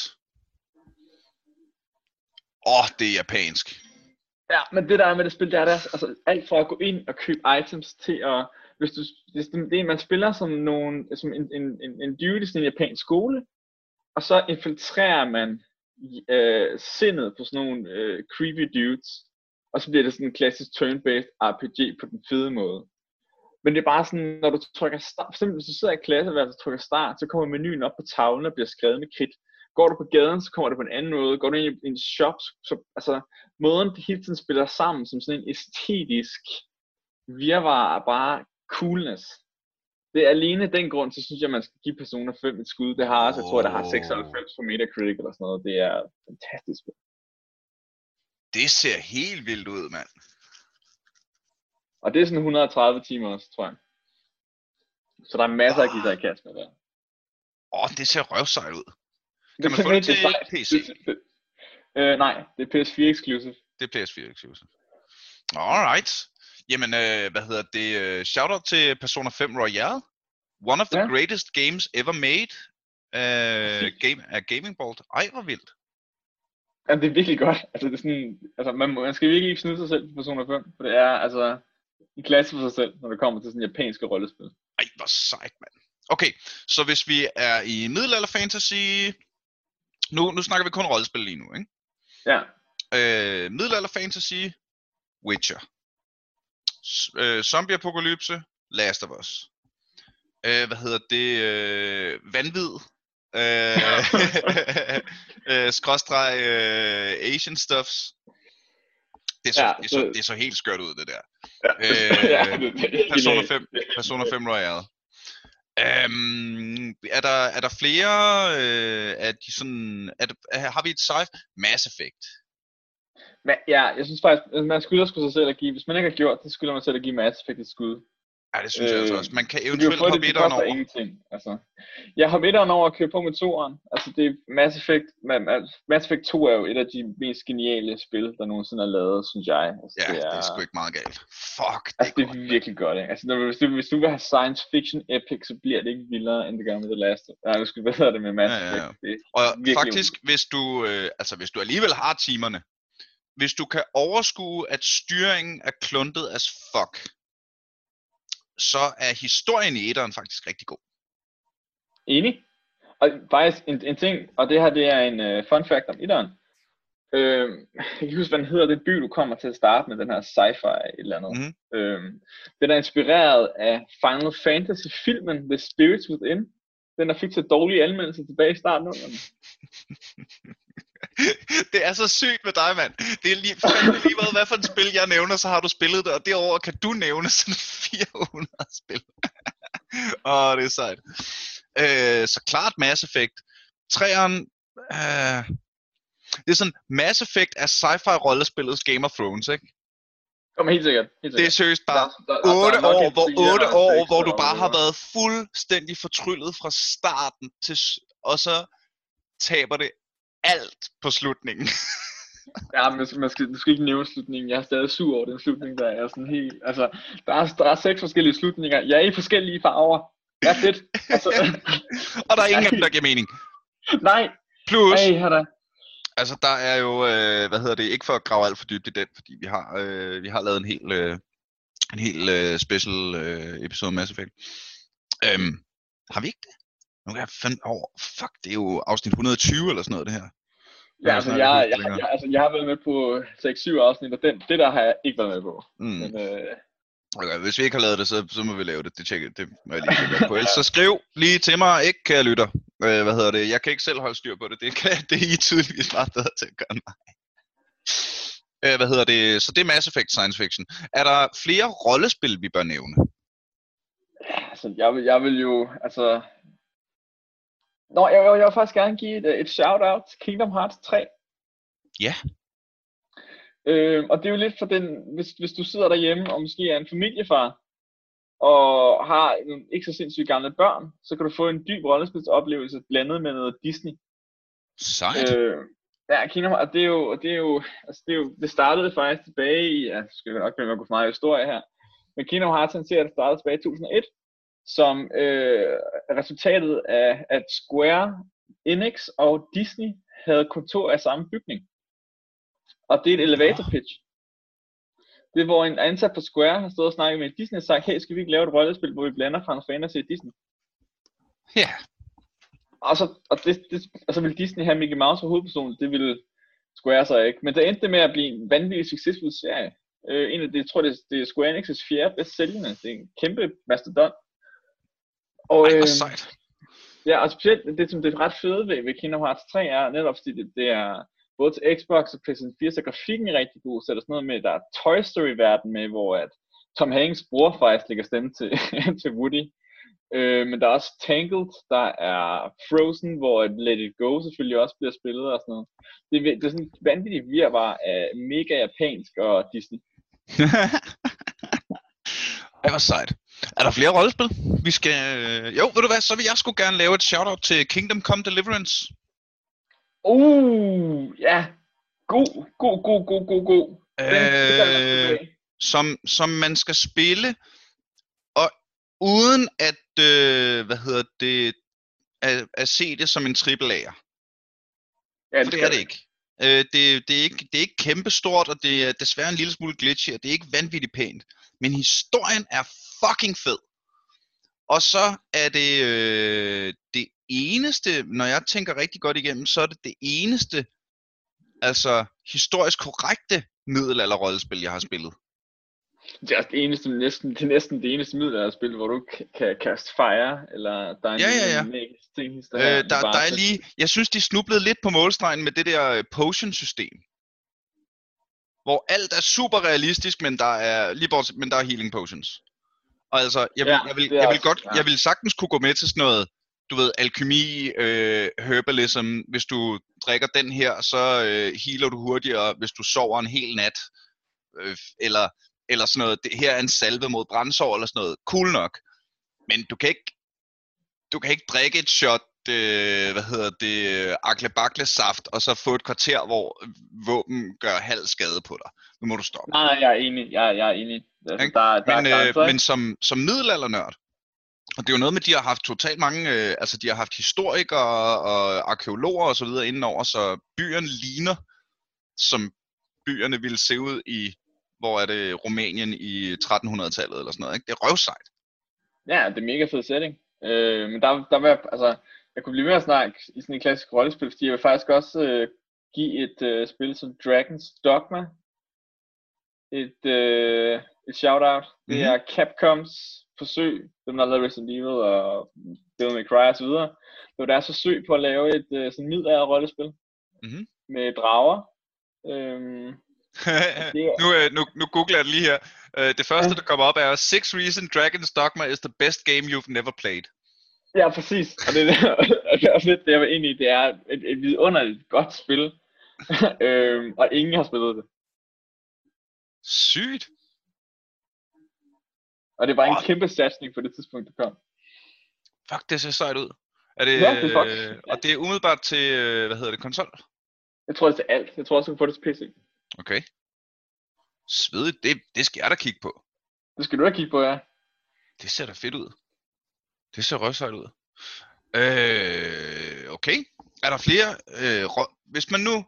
Åh, oh, det er japansk. Ja, men det der er med det spil, det er der, altså alt fra at gå ind og købe items til at, hvis du, hvis det er, man spiller som nogen, som en, en, en, en dude i sådan en japansk skole, og så infiltrerer man øh, sindet på sådan nogle øh, creepy dudes, og så bliver det sådan en klassisk turn-based R P G på den fede måde. Men det er bare sådan, når du trykker start, for eksempel hvis du sidder i klasseværelset og trykker start, så kommer menuen op på tavlen og bliver skrevet med kridt. Går du på gaden, så kommer det på en anden måde. Går du ind i en shop, så altså måden det hele tiden spiller sammen som sådan en æstetisk virvar er bare coolness. Det er alene den grund, så synes jeg, man skal give Persona fem et skud. Det har også, jeg tror, der har seksoghalvfems på Metacritic eller sådan noget. Det er fantastisk. Det ser helt vildt ud, mand. Og det er sådan et hundrede og tredive timer også, tror jeg. Så der er masser af give sig i kast med det. Åh, oh, det ser røvsejt ud. Kan det man få det til P C? Uh, nej, det er P S fire exclusive. Det er P S fire exclusive. Alright. Jamen, øh, hvad hedder det? Shoutout til Persona fem Royal. One of the ja. greatest games ever made. Uh, game, af Gaming Bolt. Ej, hvor vildt. Jamen, det er virkelig godt. Altså, det er sådan, altså man, man skal virkelig ikke snyde sig selv på Persona fem. For det er altså en klasse for sig selv, når det kommer til sådan japanske rollespil. Ej, hvor sejt, mand. Okay, så hvis vi er i middelalder fantasy... Nu, nu snakker vi kun rollespil lige nu, ikke? Ja. Øh, middelalder fantasy, Witcher. S- øh, zombie apokalypse, Last of Us. Øh, hvad hedder det? Øh, vanvid. Øh, øh, skråstreg øh, Asian stuffs. Det så, ja, det, så, det så helt skørt ud, det der. Ja, øh, ja, det, det, Persona fem, Persona fem Royal. Um, er, der, er der flere øh, af de sådan, er der, er, har vi et sci Mass Effect? Men, ja, jeg synes faktisk, man skylder sgu sig selv at give, hvis man ikke har gjort det, skylder man selv at give Mass Effect et skud. Ja, det synes øh, jeg altså også. Man kan eventuelt hoppe hoppe etteren over. Ingenting. Altså, jeg hopper etteren over og kører på med toeren. Altså, det er Mass Effect, Mass Effect to er jo et af de mest geniale spil, der nogensinde er lavet, synes jeg. Altså, ja, det er, det er sgu ikke meget galt. Fuck, det altså, er det er godt, virkelig godt, ikke? Altså, når, hvis, du, hvis du vil have science fiction epic, så bliver det ikke vildere, end det gør med The Last. Nej, du skal bedre det med Mass Effect. Ja, ja, ja. Og faktisk, hvis du, øh, altså, hvis du alligevel har timerne, hvis du kan overskue, at styringen er kluntet as fuck, så er historien i etteren faktisk rigtig god. Enig. Og faktisk en, en ting, og det her det er en uh, fun fact om etteren. Øh, jeg kan ikke huske, hvad den hedder, den by, du kommer til at starte med, den her sci-fi et eller andet. Mm-hmm. Øh, den er inspireret af Final Fantasy-filmen The Spirits Within. Den der fik så dårlige anmeldelser tilbage i starten af den. Det er så sygt med dig, mand. Det er lige, fandme lige meget, hvad for et spil jeg nævner, så har du spillet det, og derover kan du nævne sådan fire hundrede spil. Åh, det er sejt. Øh, så klart Mass Effect. Treeren, øh, det er sådan, Mass Effect er sci-fi rollespillets Game of Thrones, ikke? Kom, helt sikkert. Helt sikkert. Det er seriøst bare otte år, hvor otte år, hvor du bare har været fuldstændig fortryllet fra starten til, og så taber det alt på slutningen. Ja, men man skal, du skal ikke nævne slutningen. Jeg er stadig sur over den slutning, der er sådan helt... Altså, der er, der er seks forskellige slutninger. Jeg er i forskellige farver. Det er fedt. Altså, og der er ingen af dem, der giver mening. Nej. Plus, hey, der. altså der er jo, øh, hvad hedder det, ikke for at grave alt for dybt i den, fordi vi har, øh, vi har lavet en hel, øh, en hel øh, special øh, episode Mass Effect. Øhm, har vi ikke det? Nu kan jeg finde over, oh, fuck, det er jo afsnit et hundrede og tyve eller sådan noget, det her. Ja, altså jeg, jeg, jeg, jeg, altså jeg har været med på seks syv afsnit, og den, det der har jeg ikke været med på. Mm. Men, øh... okay, hvis vi ikke har lavet det, så, så må vi lave det. Det tjekker, det må jeg lige gøre på. Ellers så skriv lige til mig, ikke kære lytter. Øh, hvad hedder det? Jeg kan ikke selv holde styr på det. Det, kan, det er I tydeligvis meget bedre til at gøre mig. Øh, hvad hedder det? Så det er Mass Effect Science Fiction. Er der flere rollespil, vi bør nævne? Ja, altså jeg vil, jeg vil jo, altså... Nå, jeg, jeg, jeg vil faktisk gerne give et, et shout-out til Kingdom Hearts tre. Ja. Øh, og det er jo lidt for den, hvis, hvis du sidder derhjemme og måske er en familiefar, og har nogle ikke så sindssygt gamle børn, så kan du få en dyb rollespilsoplevelse blandet med noget Disney. Sejt. Øh, ja, Kingdom Hearts, og det er jo, det er jo, altså det er jo, det startede faktisk tilbage i, ja, skal jeg nok blive med for meget historie her, men Kingdom Hearts, han ser, det startede tilbage i to tusind og et, som øh, resultatet af, at Square Enix og Disney havde kontor af samme bygning. Og det er et elevator pitch. Det er, hvor en ansat på Square har stået og snakket med Disney og sagt, hey, skal vi ikke lave et rollespil, hvor vi blander Final Fantasy og Disney? Ja. Yeah. Og så, og det, det, og så vil Disney have Mickey Mouse som hovedperson, det ville Square så ikke. Men det endte med at blive en vanvittig succesfuld serie. Øh, en af det, jeg tror, det er, det er Square Enix's fjerde bedst sælgende. Det er en kæmpe mastodon. Og, Ej, øh, sejt. Ja, og specielt det, som det er ret fede ved, ved Kingdom Hearts tre er netop, fordi det, det er både til Xbox og PlayStation fire, så grafikken er rigtig god. Så er der sådan noget med, der er Toy Story-verden med, hvor at Tom Hanks' bror faktisk lægger stemme til, til Woody. Øh, men der er også Tangled, der er Frozen, hvor Let It Go selvfølgelig også bliver spillet og sådan noget. Det, det er sådan en vanvittig virvar af mega japansk og Disney. Det var sejt. Er der flere rollespil? Vi skal... Jo, ved du hvad, så vil jeg sgu gerne lave et shoutout til Kingdom Come Deliverance. Uh, ja. God, god, god, god, god, god. Øh, som, som man skal spille, og uden at, øh, hvad hedder det, at, at se det som en triple A'er. Ja, det, det er det ikke. Øh, det, det, er ikke. Det er ikke kæmpestort, og det er desværre en lille smule glitchy, og det er ikke vanvittigt pænt. Men historien er fucking fed. Og så er det øh, det eneste, når jeg tænker rigtig godt igennem, så er det det eneste, altså historisk korrekte middelalderrollespil, jeg har spillet. Det er det eneste, næsten, det er næsten det eneste middelalderspil, hvor du kan kaste fire, eller der er en ja, ja, ja. magisk ting. Der, øh, der, der er lige, jeg synes, de snublede lidt på målstregen med det der potion-system. Hvor alt er super realistisk, men der er lige bortset, men der er healing potions. Og altså, jeg vil, ja, jeg vil, jeg vil godt, ja. jeg vil sagtens kunne gå med til sådan noget, du ved, alkemi, øh, herbalism. Hvis du drikker den her, så øh, healer du hurtigere, hvis du sover en hel nat. Øh, eller, eller sådan noget, det her er en salve mod brændsår, eller sådan noget, cool nok. Men du kan ikke, du kan ikke drikke et shot, øh, hvad hedder det, akle-bakle saft, og så få et kvarter, hvor våben gør halv skade på dig. Nu må du stoppe. Nej, jeg er enig, jeg, jeg er enig. Altså, der, der men er øh, men som, som middelaldernørd, og det er jo noget med, at de har haft totalt mange, øh, altså de har haft historikere og arkeologer og så videre indenover, så byerne ligner, som byerne ville se ud i, hvor er det, Rumænien i trettenhundredetallet eller sådan noget, ikke? Det er røvsejt. Ja, det er mega fed setting. Øh, men der, der vil jeg, altså, jeg kunne blive mere at snakke i sådan en klassisk rollespil, fordi jeg vil faktisk også øh, give et øh, spil som Dragon's Dogma et, øh, et shout-out. Det mm-hmm. er Capcoms forsøg, dem der har lavet Resident Evil og Devil May Cry og så videre. Det var deres forsøg på at lave et øh, sådan middelalder rollespil mm-hmm. med drager. Øhm, det er... nu, øh, nu, nu googler jeg det lige her. Uh, det første, ja. der kommer op, er Six Reason Dragon's Dogma is the best game you've never played. Ja, præcis. Og det, det er også lidt det, jeg var inde i. Det er et, et vidunderligt godt spil. øhm, og ingen har spillet det. Sygt. Og det var en oh. kæmpe satsning på det tidspunkt, det kom. Fuck, det ser sejt ud. Er det, ja, det er faktisk, øh, og det er umiddelbart til, øh, hvad hedder det, konsol? Jeg tror, det er til alt. Jeg tror også, du kan få det til P C. Okay. Svedigt, det, det skal jeg da kigge på. Det skal du da kigge på, ja. Det ser da fedt ud. Det ser røvsejt ud. Øh, okay. Er der flere? Øh, rø- hvis man nu...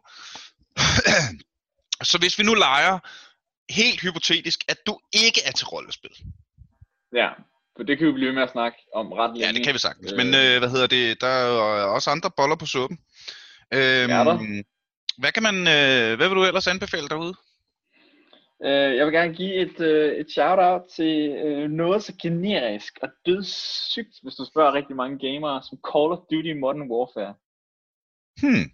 så hvis vi nu leger, helt hypotetisk, at du ikke er til rollespil. Ja, for det kan vi blive med at snakke om ret længe. Ja, det kan vi sagtens. Men øh, hvad hedder det? Der er også andre boller på suppen. Øh, ja, der. Hvad kan man, øh, hvad vil du ellers anbefale derude? Uh, jeg vil gerne give et, uh, et shout-out til uh, noget så generisk og dødssygt, hvis du spørger rigtig mange gamere, som Call of Duty Modern Warfare. Hmm.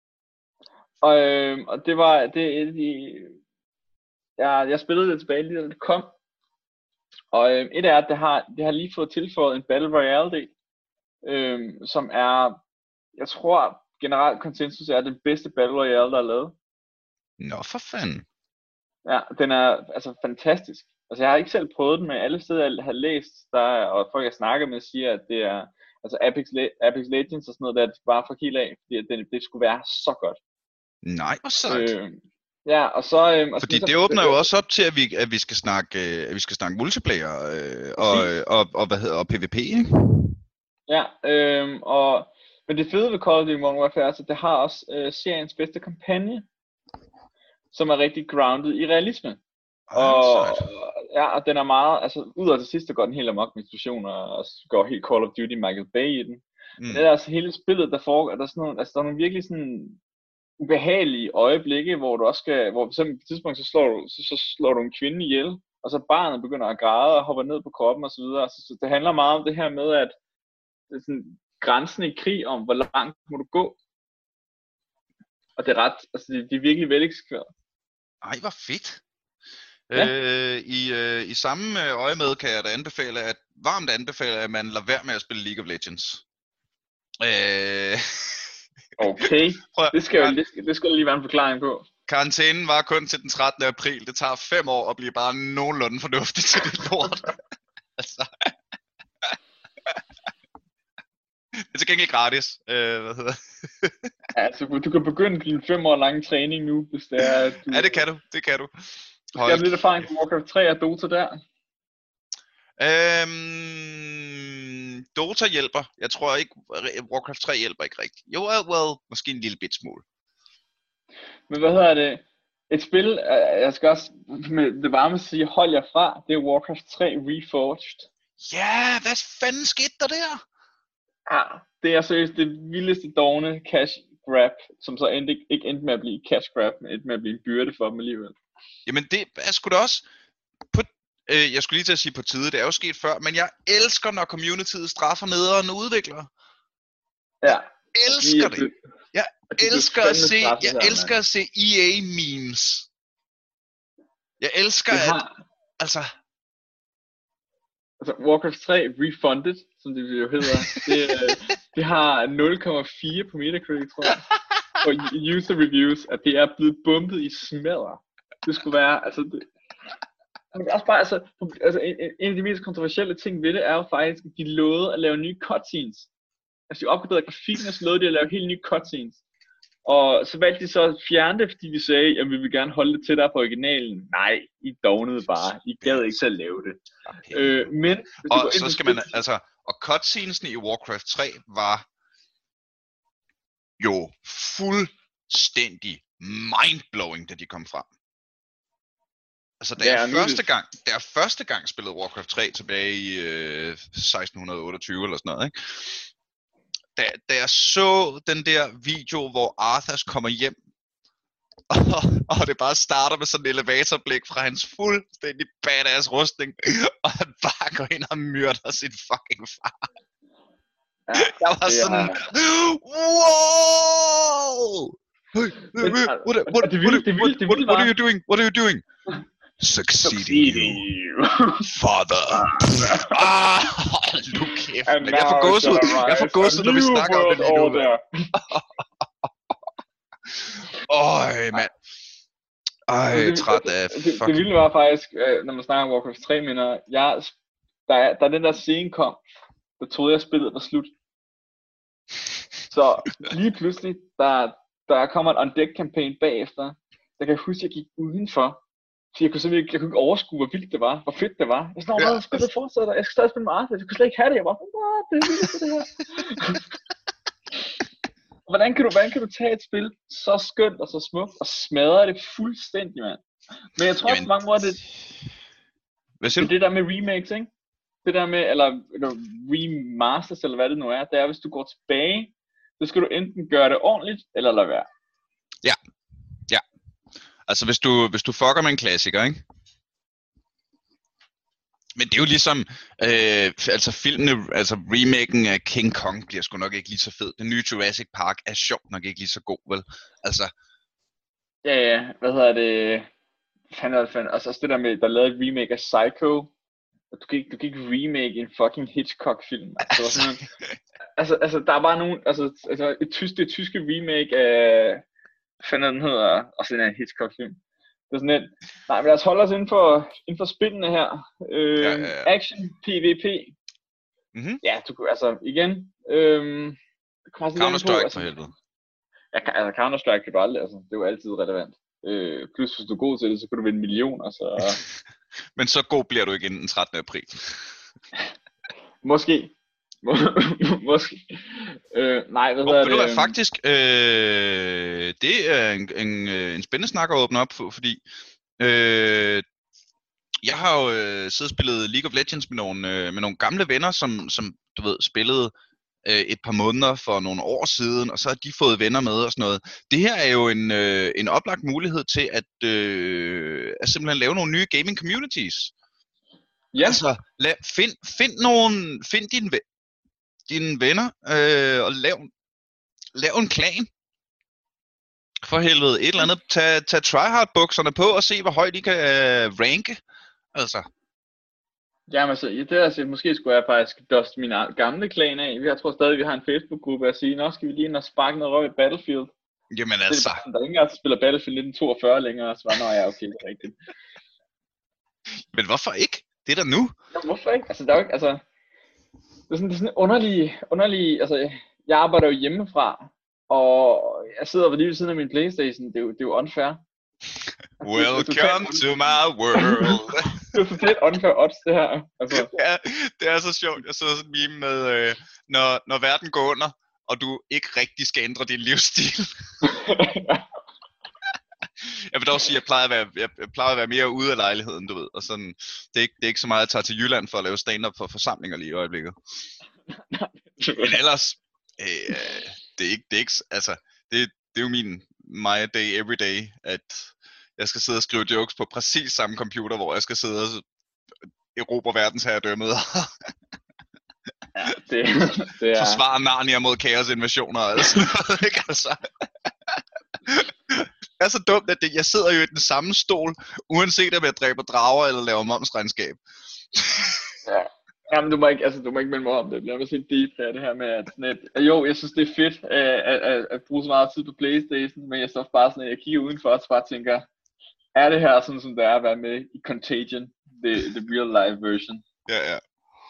Og, øh, og det var, det et af de, jeg, jeg spillede det tilbage lige da det kom. Og øh, et er, at det har, det har lige fået tilføjet en Battle Royale del, øh, som er, jeg tror generelt konsensus er den bedste Battle Royale, der er lavet. Nå for fanden. Ja, den er altså fantastisk. Altså jeg har ikke selv prøvet den, men alle steder jeg har læst, der er, og folk jeg snakker med siger, at det er, altså Apex, Le- Apex Legends og sådan noget, der det bare for helt af, fordi det, det skulle være så godt. Nej, hvor sejt. Øh, ja, og så... Øh, og fordi så, det åbner jo også op til, at vi, at vi skal snakke, øh, at vi skal snakke multiplayer øh, og, og, og, hvad hedder, og PvP, ikke? Ja, øh, og men det fede ved Call of Duty Modern Warfare er, at det har også øh, seriens bedste kampagne, som er rigtig grounded i realisme. Ah, og, sejt. ja, og den er meget, altså ud af det sidste går den helt amok med institutioner, og går helt Call of Duty Michael Bay i den. Mm. Det er altså hele spillet, der foregår, der er sådan nogle, altså der er nogle virkelig sådan ubehagelige øjeblikke, hvor du også skal, hvor på et tidspunkt, så slår du, så, så slår du en kvinde ihjel, og så barnet begynder at græde og hopper ned på kroppen og så videre. Så, så det handler meget om det her med, at det er sådan grænsen i krig om, hvor langt må du gå. Og det er ret, altså det, det er virkelig veleksekveret. Ej, hvor fedt. Ja. Øh, i, øh, I samme øje med kan jeg da anbefale, at varmt anbefale, at man lader være med at spille League of Legends. Øh... Okay, det skal, jo, det, skal, det skal lige være en forklaring på. Karantænen var kun til den trettende april. Det tager fem år at blive bare nogenlunde fornuftigt til det lort. Altså. Det er til gengæld gratis. Øh, hvad hedder ja, altså, du kan begynde din fem år lange træning nu, hvis det er... Du... Ja, det kan du. Det kan du. Du skal have lidt erfaring på Warcraft tre og Dota der. Øhm, Dota hjælper. Jeg tror ikke, Warcraft tre hjælper ikke rigtigt. Jo, well, måske en lille bit smule. Men hvad hedder det? Et spil, jeg skal også med det varme sige, hold jer fra, det er Warcraft tre Reforged. Ja, hvad fanden skete der der? Ja, det er seriøst det vildeste dårne cash grab, som så endte, ikke endte med at blive cash grab, men endte med at blive en byrde for dem alligevel. Jamen det er sgu da også, på, øh, jeg skulle lige til at sige på tide, det er jo sket før, men jeg elsker, når communityet straffer nederen udviklere. Ja. Jeg elsker det. Jeg elsker at se, jeg elsker at se E A memes. Jeg elsker at, altså... Altså Warcraft tre Refunded, som det jo hedder, det, det har nul komma fire på Metacritic, tror jeg. Og user reviews, at det er blevet bumpet i smadder. Det skulle være, altså det... Men det er også bare, altså, altså en, en af de mest kontroversielle ting ved det er jo faktisk, at de lovede at lave nye cutscenes. Altså de opgraderede grafikken, og så lovede de at lave helt nye cutscenes. Og så valgte de så at fjerne det, fordi de sagde, at vi vil gerne holde det tættere på originalen. Nej, I dognede bare. I gad ikke selv lave det. Okay. Øh, men... Og så skal man, altså, og cutscenesne i Warcraft tre var jo fuldstændig mindblowing, da de kom frem. Altså, da jeg, ja, første gang, da jeg første gang spillede Warcraft tre tilbage i øh, seksten otteogtyve eller sådan noget, ikke? Da, da jeg så den der video, hvor Arthas kommer hjem, og, og det bare starter med sådan en elevatorblik fra hans fuldstændig badass rustning, og han bare går ind og myrder sin fucking far. Ja, jeg var ja. sådan, wow! What, what, what, what, what, what are you doing? What are you doing? Succeeding you, father. Ah, nu kæft, men jeg får gåsehud. Jeg får gåsehud, når vi snakker om det lige nu. Øj, mand. Øj, træt af fucking... Det, det vilde var faktisk, når man snakker om Warcraft tre, mener jeg, der er, der er den der scene kom, der troede jeg spillet var slut. Så lige pludselig, der, der kommer en undead campaign bagefter, der kan jeg huske, jeg gik udenfor. Så jeg kunne simpelthen ikke, jeg kunne ikke overskue, hvor vildt det var, hvor fedt det var. Jeg sådan, åh, ja. Spillet fortsætter, jeg skal stadig spille med Arthas, jeg kunne slet ikke have det, jeg var bare, det er vildt det her. hvordan, kan du, hvordan kan du tage et spil så skønt og så smukt, og smadre det fuldstændig, mand? Men jeg tror også på mange måder, det, Hvad siger du? det, det der med remakes, ikke? Det der med, eller, eller remasters, eller hvad det nu er, det er, hvis du går tilbage, så skal du enten gøre det ordentligt, eller lade være. Ja. Ja. Altså, hvis du, hvis du fucker med en klassiker, ikke? Men det er jo ligesom, øh, altså filmene, altså remaken af King Kong bliver sgu nok ikke lige så fed. Den nye Jurassic Park er sjovt nok ikke lige så god, vel? Altså... Ja, ja, hvad hedder det? Fanden, fanden. Altså også det der med, der lavede et remake af Psycho. Du kan ikke, du kan ikke remake en fucking Hitchcock-film. Altså, sådan, altså, altså, der er bare nogen, altså, altså et tysk, det tyske remake af, hvad fanden den hedder, også den her Hitchcock-film. Det er sådan et, nej, men lad os holde os inden for, inden for spillene her. Øh, ja, ja, ja. Action, PvP. Mm-hmm. Ja, du kunne, altså, igen. Øhm, Counter-Strike altså, for helvede. Ja, altså Counter-Strike kan du aldrig, altså, det er jo altid relevant. Øh, plus hvis du er god til det, så kan du vinde millioner, så... Men så god bliver du igen den trettende april. Måske. Måske. Øh, nej, hvad hedder det? det? Faktisk, øh, det er en, en, en spændende snak at åbne op for, fordi øh, jeg har jo øh, siddet og spillet League of Legends med nogle, øh, med nogle gamle venner, som, som du ved, spillede øh, et par måneder for nogle år siden, og så har de fået venner med og sådan noget. Det her er jo en, øh, en oplagt mulighed til at, øh, at simpelthen lave nogle nye gaming communities. Ja. Altså, lad, find, find, nogle, find dine, dine venner øh, og lav, lav en klan. For helvede, et eller andet. Tag, tag tryhard-bukserne på og se, hvor højt de kan øh, ranke. Altså. Jamen altså, det er altså, måske skulle jeg faktisk dust min gamle klan af. Jeg tror stadig, vi har en Facebook-gruppe at sige, nå skal vi lige ind og sparke noget røv i Battlefield. Jamen altså. Det er, der er ingen, der spiller Battlefield nitten toogfyrre længere, så var nå ja, okay, det er rigtigt. Men hvorfor ikke? Det er der nu. Ja, hvorfor ikke? Altså, der er jo ikke, altså... Det er sådan, det er sådan underlig, underlig, altså, jeg arbejder jo hjemmefra, og jeg sidder lige ved siden af min Playstation, det er jo, det er jo unfair. Welcome to my world. Det er totalt unfair odds, det her. Altså. Ja, det er så sjovt. Jeg sidder sådan en meme med, øh, når, når verden går under, og du ikke rigtig skal ændre din livsstil. Jeg vil dog sige, at jeg plejer at være, jeg plejer at være mere ude af lejligheden, du ved. Og sådan, det, er ikke, det er ikke så meget, at jeg tager til Jylland for at lave stand-up for forsamlinger lige i øjeblikket. Men ellers, øh, det er ikke, det er ikke, altså, det, det er jo min my day every day, at jeg skal sidde og skrive jokes på præcis samme computer, hvor jeg skal sidde og erobre verdensherredømmet. Ja, det, det er... Forsvare Narnia mod kaosinvasioner og alt sådan noget, ikke altså? Det er så dumt, at det, jeg sidder jo i den samme stol, uanset om jeg dræber drager eller laver momsregnskab. Ja, jamen du må ikke, altså du må ikke melde mig om det. Jeg bliver sådan deep her, det her med at, net, at jo, jeg synes det er fedt at, at, at, at bruge så meget tid på Playstation, men jeg står bare sådan, at jeg kigger udenfor og bare tænker, er det her sådan som det er at være med i Contagion? the, the real life version. Ja, ja.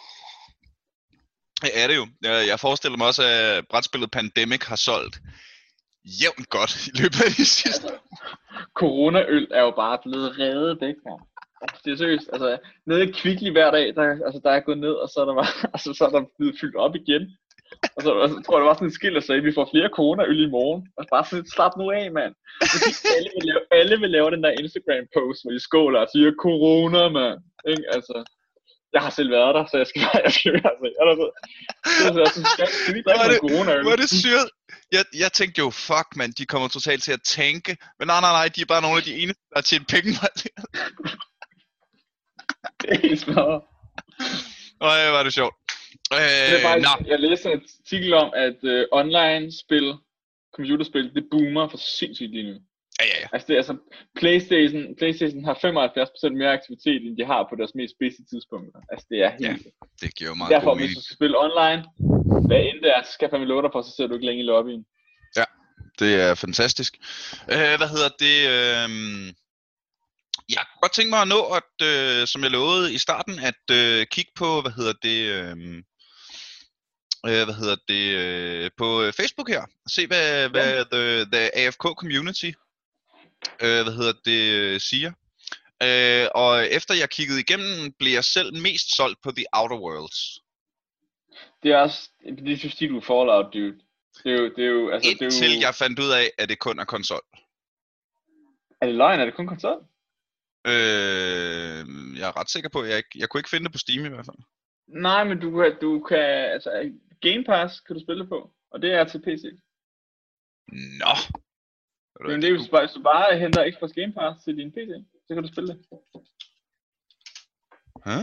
Det er det jo. Jeg forestiller mig også, at brætspillet Pandemic har solgt jævnt godt i løbet af de sidste. Altså, coronaøl er jo bare blevet reddet væk her. Det er seriøst. Altså, nede i Kvickly hver dag, der, altså, der er gået ned, og så er der, bare, altså, så er der blevet fyldt op igen. Og så altså, tror jeg, der var sådan en skilt, der sagde, at vi får flere coronaøl i morgen. Og bare sådan lidt, slap nu af, mand. Alle vil, lave, alle vil lave den der Instagram-post, hvor de skåler og siger, corona, mand. Ikke? Altså, jeg har selv været der, så jeg skal bare, jeg skal være altså, jeg er der, så jeg synes, skal, skal vi drikke noget corona-øl? Hvor er det syret? Jeg, jeg tænkte jo, fuck, man, de kommer totalt til at tænke. Men nej, nej, nej, de er bare nogle af de eneste, der har tjent penge på det. Det er helt smadret. Øj, var det sjovt. Øh, det er faktisk, no. Jeg læste en artikel om, at uh, online-spil, computerspil, det boomer for sindssygt lige nu. Ja, ja, ja. Altså, det er, altså PlayStation, PlayStation har femoghalvfjerds procent mere aktivitet, end de har på deres mest spidse tidspunkter. Altså, det er helt... Ja, det giver jo meget derfor, god mening. hvis du skal spille online, hvad end det er, så skal jeg fandme love dig for, så sidder du ikke længe i lobbyen. Ja, det er fantastisk. Øh, hvad hedder det? Øh... Jeg kunne godt tænke mig at nå, at, øh, som jeg lovede i starten, at øh, kigge på, hvad hedder det, øh, øh, hvad hedder det, øh, på Facebook her, og se hvad, hvad the, the A F K community, øh, hvad hedder det, siger. Øh, og efter jeg kiggede igennem, blev jeg selv mest solgt på The Outer Worlds. Det er også, det er fordi du er Fallout, dude. Det er jo, det er jo, altså, Indtil det er jo... jeg fandt ud af, at det kun er konsol. Er det løgn? Er det kun konsol? Øh, jeg er ret sikker på, at jeg, ikke, jeg kunne ikke finde det på Steam i hvert fald. Nej, men du, du kan, altså Game Pass kan du spille det på, og det er til P C. Nå. Men det er jo bare, hvis du bare henter Xbox Game Pass til din P C, så kan du spille det. Hæ?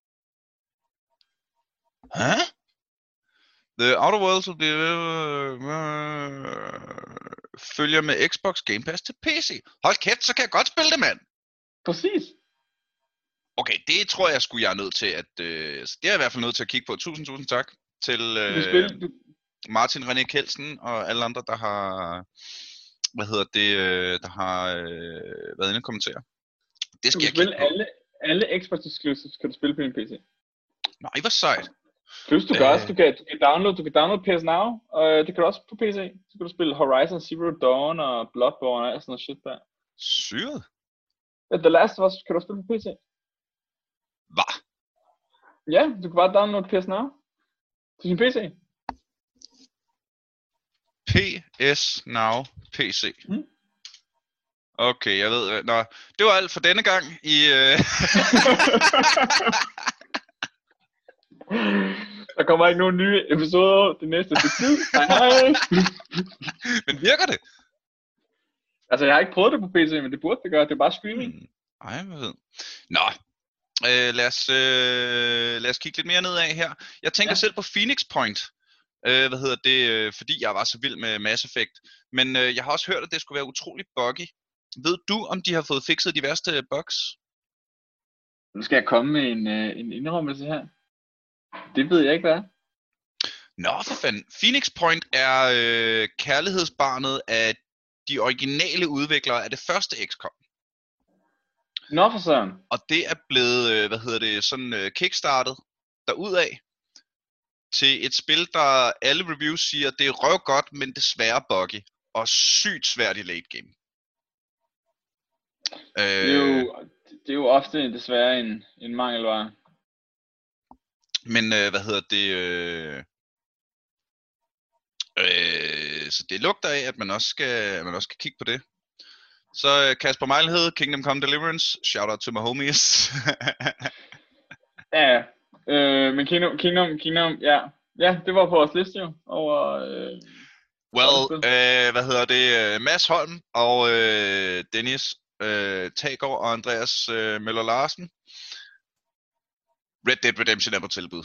Hæ? The Outer Worlds will be, uh, følger med Xbox Game Pass til P C. Hold kæft, så kan jeg godt spille det, mand. Præcis. Okay, det tror jeg skulle jeg er nødt til at... Øh, det er jeg i hvert fald nødt til at kigge på. Tusind, tusind tak til øh, du spiller, du... Martin René Kelsen og alle andre, der har... Hvad hedder det? Øh, der har øh, været inde og kommentere. Det skal du jeg spille kigge på. alle, alle Xbox exclusives kan du spille på din P C. Nej, hvor sejt. Plus du kan øh... også, du kan, du kan downloade, du kan downloade P S Now, og det kan du også på P C. Så kan du spille Horizon Zero Dawn og Bloodborne og sådan noget shit der. Syret. The Last of Us kan du spille på P C. Hvad? Ja, du kan bare downloade P S Now til din P C. P S Now P C. Mm. Okay, jeg ved. Nå, det var alt for denne gang i... Øh... Der kommer ikke nogen nye episoder det næste tid. Hej hej. Men virker det? Altså, jeg har ikke prøvet det på P C, men det burde det gøre. Det er bare streaming. Hmm. Ej, hvad ved. Nå, øh, lad, os, øh, lad os kigge lidt mere nedad her. Jeg tænker ja. selv på Phoenix Point. Øh, hvad hedder det? Øh, fordi jeg var så vild med Mass Effect. Men øh, jeg har også hørt, at det skulle være utrolig buggy. Ved du, om de har fået fikset de værste bugs? Nu skal jeg komme med en, øh, en indrømmelse her. Det ved jeg ikke, hvad er. Nå, for fanden. Phoenix Point er øh, kærlighedsbarnet af de originale udviklere af det første X COM. Nå for sådan. Og det er blevet, øh, hvad hedder det, sådan øh, kickstartet derudad til et spil, der alle reviews siger, det er røv godt, men desværre buggy. Og sygt svært i late game. Øh... Det, er jo, det er jo ofte desværre en, en mangelvare. Men øh, hvad hedder det... Øh... Øh, så det lugter af, at man også skal, man også skal kigge på det. Så Kasper Mejlhed, Kingdom Come Deliverance, shout out to my homies. ja, øh, men Kingdom, Kingdom, Kingdom, ja, ja, det var på vores liste jo over. Øh, well, øh, hvad hedder det? Mads Holm og øh, Dennis øh, Taggaard og Andreas øh, Møller Larsen. Red Dead Redemption er på tilbud.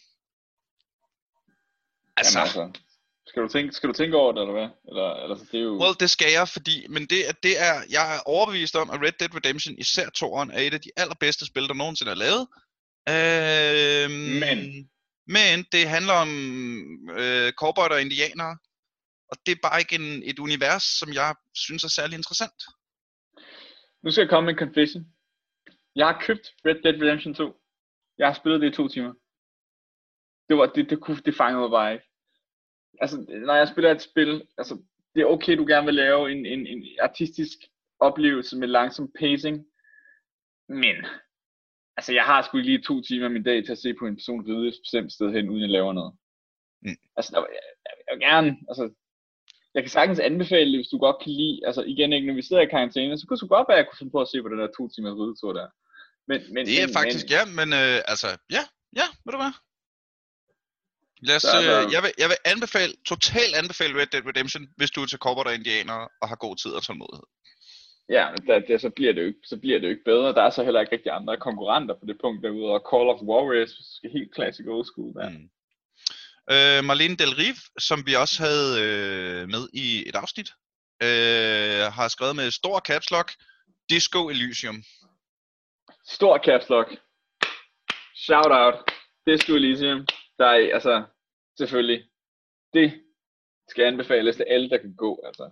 Altså. Jamen, altså. Skal du tænke, skal du tænke over det, eller hvad? Eller, eller, det er jo... Well, det skal jeg, fordi, men det, det er, jeg er overbevist om, at Red Dead Redemption, især toeren, er et af de allerbedste spil, der nogensinde er lavet. Øhm, men. Men det handler om øh, cowboyer og indianere, og det er bare ikke en, et univers, som jeg synes er særlig interessant. Nu skal jeg komme med en confession. Jeg har købt Red Dead Redemption to. Jeg har spillet det i to timer. Det var det, det, kunne, det fangede mig bare ikke. Altså, når jeg spiller et spil, altså, det er okay, du gerne vil lave en, en, en artistisk oplevelse med langsom pacing, men altså, jeg har sgu ikke lige to timer af min dag til at se på en person ride et bestemt sted hen, uden jeg laver noget. Mm. Altså, jeg, jeg, jeg vil gerne, altså, jeg kan sagtens anbefale det, hvis du godt kan lide, altså igen ikke, når vi sidder i karantæne, så kunne det godt være, at jeg kunne finde på at se på den der to timers ridetur der. Men, men, det er men, faktisk, men, ja, men øh, altså, ja, ja, ved du hvad? Lad os, der, der... øh, jeg, vil, jeg vil anbefale, totalt anbefale Red Dead Redemption, hvis du er til cowboy og indianer og har god tid og tålmodighed. Ja, der, der, så, bliver det jo ikke, så bliver det jo ikke bedre. Der er så heller ikke rigtig andre konkurrenter på det punkt derude, og Call of Warriors er helt classic old school der. Mm. Øh, Marlene Del Rive, som vi også havde øh, med i et afsnit, øh, har skrevet med stor caps lock, Disco Elysium. Stor caps lock. Shout out. Disco Elysium. Der er, altså, selvfølgelig, det skal anbefales til alle, der kan gå, altså.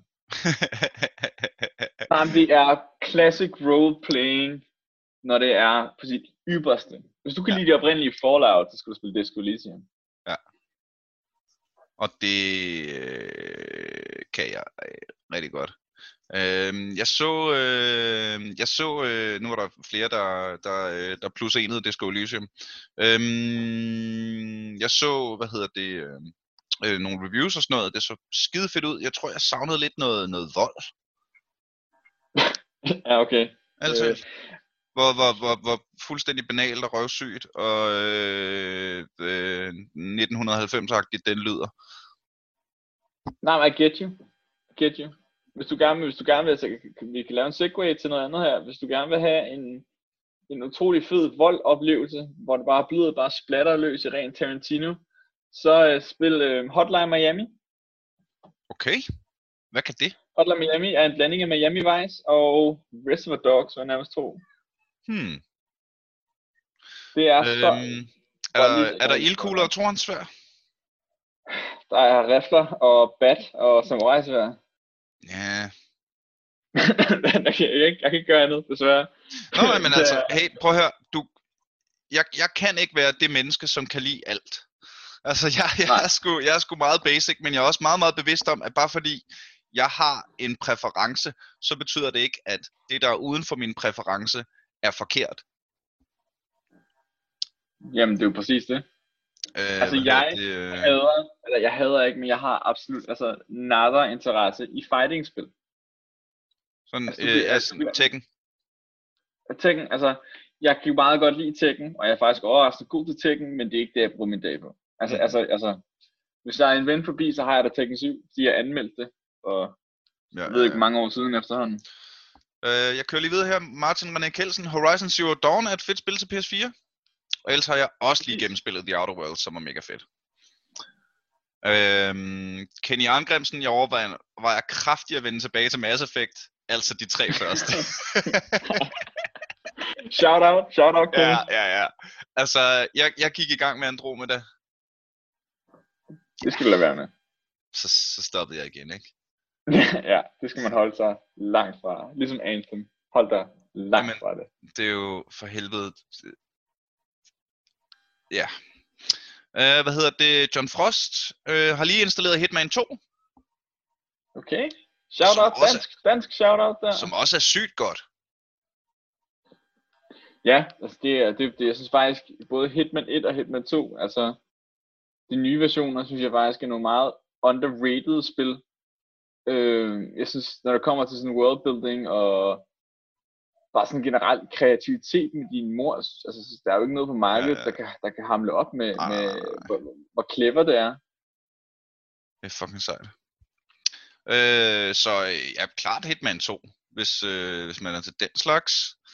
Jamen, det er classic role-playing, når det er på sit ypperste. Hvis du kan ja. lide det oprindelige Fallout, så skal du spille Disco Elysium. Ja. Og det øh, kan jeg øh, rigtig godt. Øh, jeg så, øh, jeg så øh, nu er der flere, der, der, øh, der plus enede Disco Elysium. Øh, jeg så, hvad hedder det, øh, øh, nogle reviews og sådan noget. Det så skide fedt ud. Jeg tror, jeg savnede lidt noget, noget vold. Ja, okay. Altså, øh. hvor, hvor, hvor, hvor fuldstændig banalt og røvsygt og øh, øh, nitten halvfems-agtigt den lyder. Nej, men I get you. I get you. Hvis du gerne, hvis du gerne vil, så vi kan lave en segue til noget andet her. Hvis du gerne vil have en, en utrolig fed voldoplevelse, hvor det bare bliver bare splatterløs i ren Tarantino, så uh, spil uh, Hotline Miami. Okay. Hvad kan det? Hotline Miami er en blanding af Miami Vice og Reservoir Dogs, hvad jeg nærmest tror. Hmm. Det er så... Øhm, er, der, er der ildkugler og tornsvær? Der er rifler og bat og samurai-svær. Ja. jeg, kan, jeg, jeg kan ikke gøre andet, desværre. Nå, men altså, hey, prøv at høre. Du, jeg, jeg kan ikke være det menneske, som kan lide alt. Altså, jeg, jeg, er sgu, jeg er sgu meget basic, men jeg er også meget, meget bevidst om, at bare fordi jeg har en præference, så betyder det ikke, at det, der er uden for min præference, er forkert. Jamen, det er jo præcis det. Øh, altså, jeg det, øh... hader, eller jeg hader ikke, men jeg har absolut, altså, nader interesse i fighting-spil. Sådan, altså, øh, det, altså, Tekken? Tekken, altså, jeg kan jo meget godt lide Tekken, og jeg er faktisk overraskende god til Tekken, men det er ikke det, jeg bruger min dag på. Altså, mm. altså, altså, hvis der er en ven forbi, så har jeg da Tekken syv, de har anmeldt det, og ja, jeg ved ikke, mange år siden efterhånden. Øh, jeg kører lige videre her. Martin René Kelsen, Horizon Zero Dawn er et fedt spil til P S fire. Og ellers har jeg også lige gennemspillet The Outer Worlds, som er mega fedt. Øhm, Kenny Arngrimsen, jeg overvejer var jeg kraftig at vende tilbage til Mass Effect. Altså de tre første. Shout out, shout out, Kenny. Ja, ja, ja. Altså, jeg, jeg gik i gang med Andromeda. Det skal du lade være med. Så, så stoppede jeg igen, ikke? Ja, det skal man holde sig langt fra. Ligesom Anthem. Hold dig langt Jamen, fra det. Det er jo for helvede... Ja. Uh, hvad hedder det? John Frost uh, har lige installeret Hitman to. Okay. Shout out, dansk, dansk shout out der. Som også er sygt godt. Ja, altså det er, det, det, jeg synes faktisk, både Hitman et og Hitman to, altså de nye versioner, synes jeg faktisk er nogle meget underrated spil. Uh, jeg synes, når det kommer til sådan worldbuilding og bare sådan generelt kreativitet med din mor, altså der er jo ikke noget på markedet, ja, ja. Der, kan, der kan hamle op med, ah, med hvor, hvor clever det er. Det er fucking sejt. Øh, så ja, klart Hitman to, hvis, øh, hvis man er til den slags.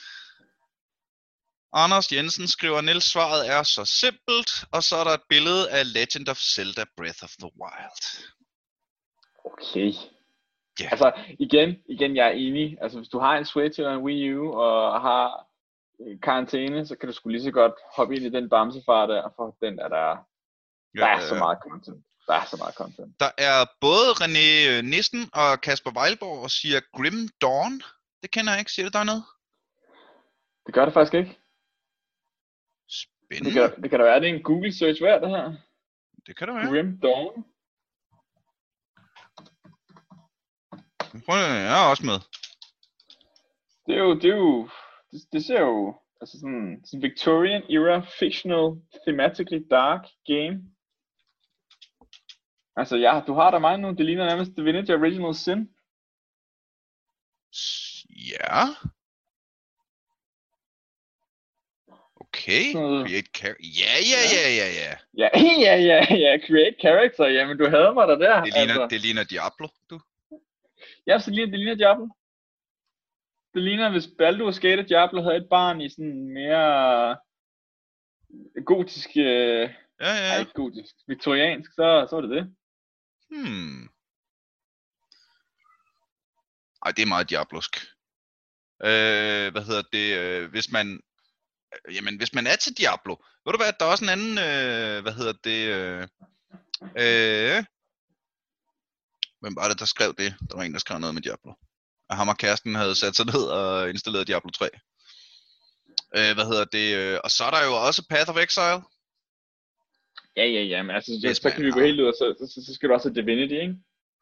Anders Jensen skriver, Niels, svaret er så simpelt, og så er der et billede af Legend of Zelda Breath of the Wild. Okay. Yeah. Altså, igen, igen, jeg er enig. Altså, hvis du har en Switch eller en Wii U, og har karantæne, så kan du sgu lige så godt hoppe ind i den bamsefar der, for den er der, der er ja, så meget content. Der er så meget content. Der er både René Nissen og Kasper Weilborg, og siger Grim Dawn. Det kender jeg ikke. Siger det dig noget? Det gør det faktisk ikke. Spændende. Det kan, det kan da være, det er en Google search værd, det her. Det kan det være. Grim Dawn. Prøv at, jeg er også med. Det er jo, det er jo, det, det ser jo, altså sådan, sådan Victorian era fictional thematically dark game. Altså ja, du har der mig nu, det ligner nærmest Divinity Original Sin. Ja. Okay, create character. Ja, ja, ja, ja, ja. Ja, ja, ja, ja, create character. Jamen, du havde mig der der. Det ligner, altså. det ligner Diablo, du. Ja, så ligner, det ligner Diablo. Det ligner, hvis Baldur's Gate og Diablo havde et barn i sådan mere gotisk, øh, ja, ja. Nej, ikke gotisk, viktoriansk, så, så var det det. Hmm. Ej, det er meget diablosk. Øh, hvad hedder det, øh, hvis man, øh, jamen hvis man er til Diablo, ved du hvad, der er også en anden, øh, hvad hedder det, øh, øh, hvem var det, der skrev det? Der var en, der skrev noget med Diablo. Og ham og kæresten havde sat sig ned og installeret Diablo tre. Øh, hvad hedder det, øh, og så er der jo også Path of Exile. Ja, ja, ja, men altså, Hvis så kan vi gå helt ud, og så, så, så, så skal du også have Divinity, ikke?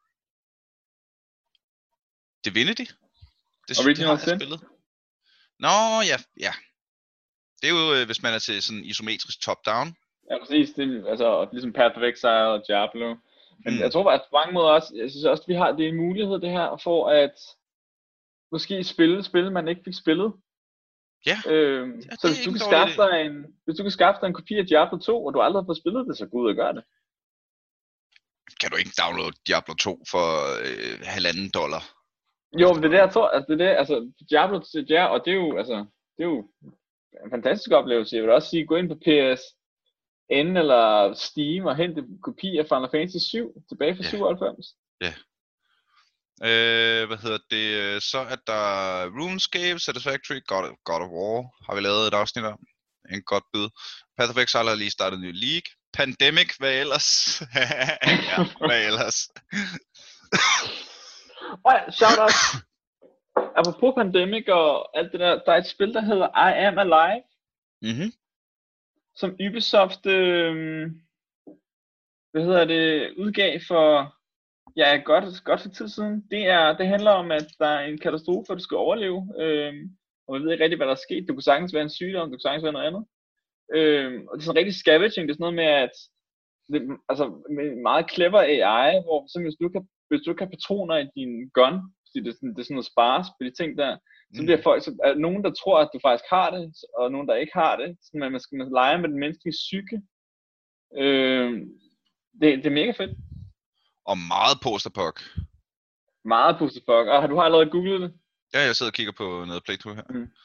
Divinity? Det, Original det har jeg spillet. Nå, ja, ja. Det er jo, øh, hvis man er til sådan isometrisk top-down. Ja, præcis. Det er altså ligesom Path of Exile og Diablo. Men Mm. jeg tror at på mange måder også, jeg synes også, at vi har, det er en mulighed det her, for at måske spille spil, man ikke fik spillet. Ja. Øhm, Ja, så hvis du, kan skaffe dig en, hvis du kan skaffe dig en kopi af Diablo to, og du aldrig har fået spillet det, så gå ud og gør det. Kan du ikke downloade Diablo to for øh, halvanden dollar? Jo, men det er det, jeg tror, altså det er det, altså Diablo, ja, og det er jo, altså, det er jo en fantastisk oplevelse. Jeg vil også sige, gå ind på P S N eller Steam og hente en kopi af Final Fantasy syv tilbage fra Ja. syvoghalvfems. Ja. Øh, hvad hedder det? Så er der RuneScape, Satisfactory, God of, God of War har vi lavet et afsnit om. En godt bid. Path of Exile har lige startet en ny league. Pandemic, hvad ellers? Ja, hvad ellers? Åh, shout out. Apropos Pandemic og alt det der, der er et spil, der hedder I Am Alive, Mhm. som Ubisoft, øh, hvad hedder det, udgav for, ja, godt, godt for tid siden. Det, er, det handler om, at der er en katastrofe, og du skal overleve, øh, og man ved ikke rigtig, hvad der er sket. Du kunne sagtens være en sygdom, du kunne sagtens være noget andet. Øh, og det er sådan rigtig scavenging, det er sådan noget med, at det, altså med meget clever A I, hvor så hvis du kan, hvis du kan have patroner i din gun, fordi det er sådan, det er sådan noget spares på de ting der, så bliver folk, så er der nogen, der tror, at du faktisk har det, og nogen, der ikke har det. Så man, man skal man lege med den menneskelige psyke. Øh, det, det er mega fedt. Og meget posterpok. Meget positivt. Og har du har allerede googlet det? Ja, jeg sidder og kigger på noget playthrough her. Mm.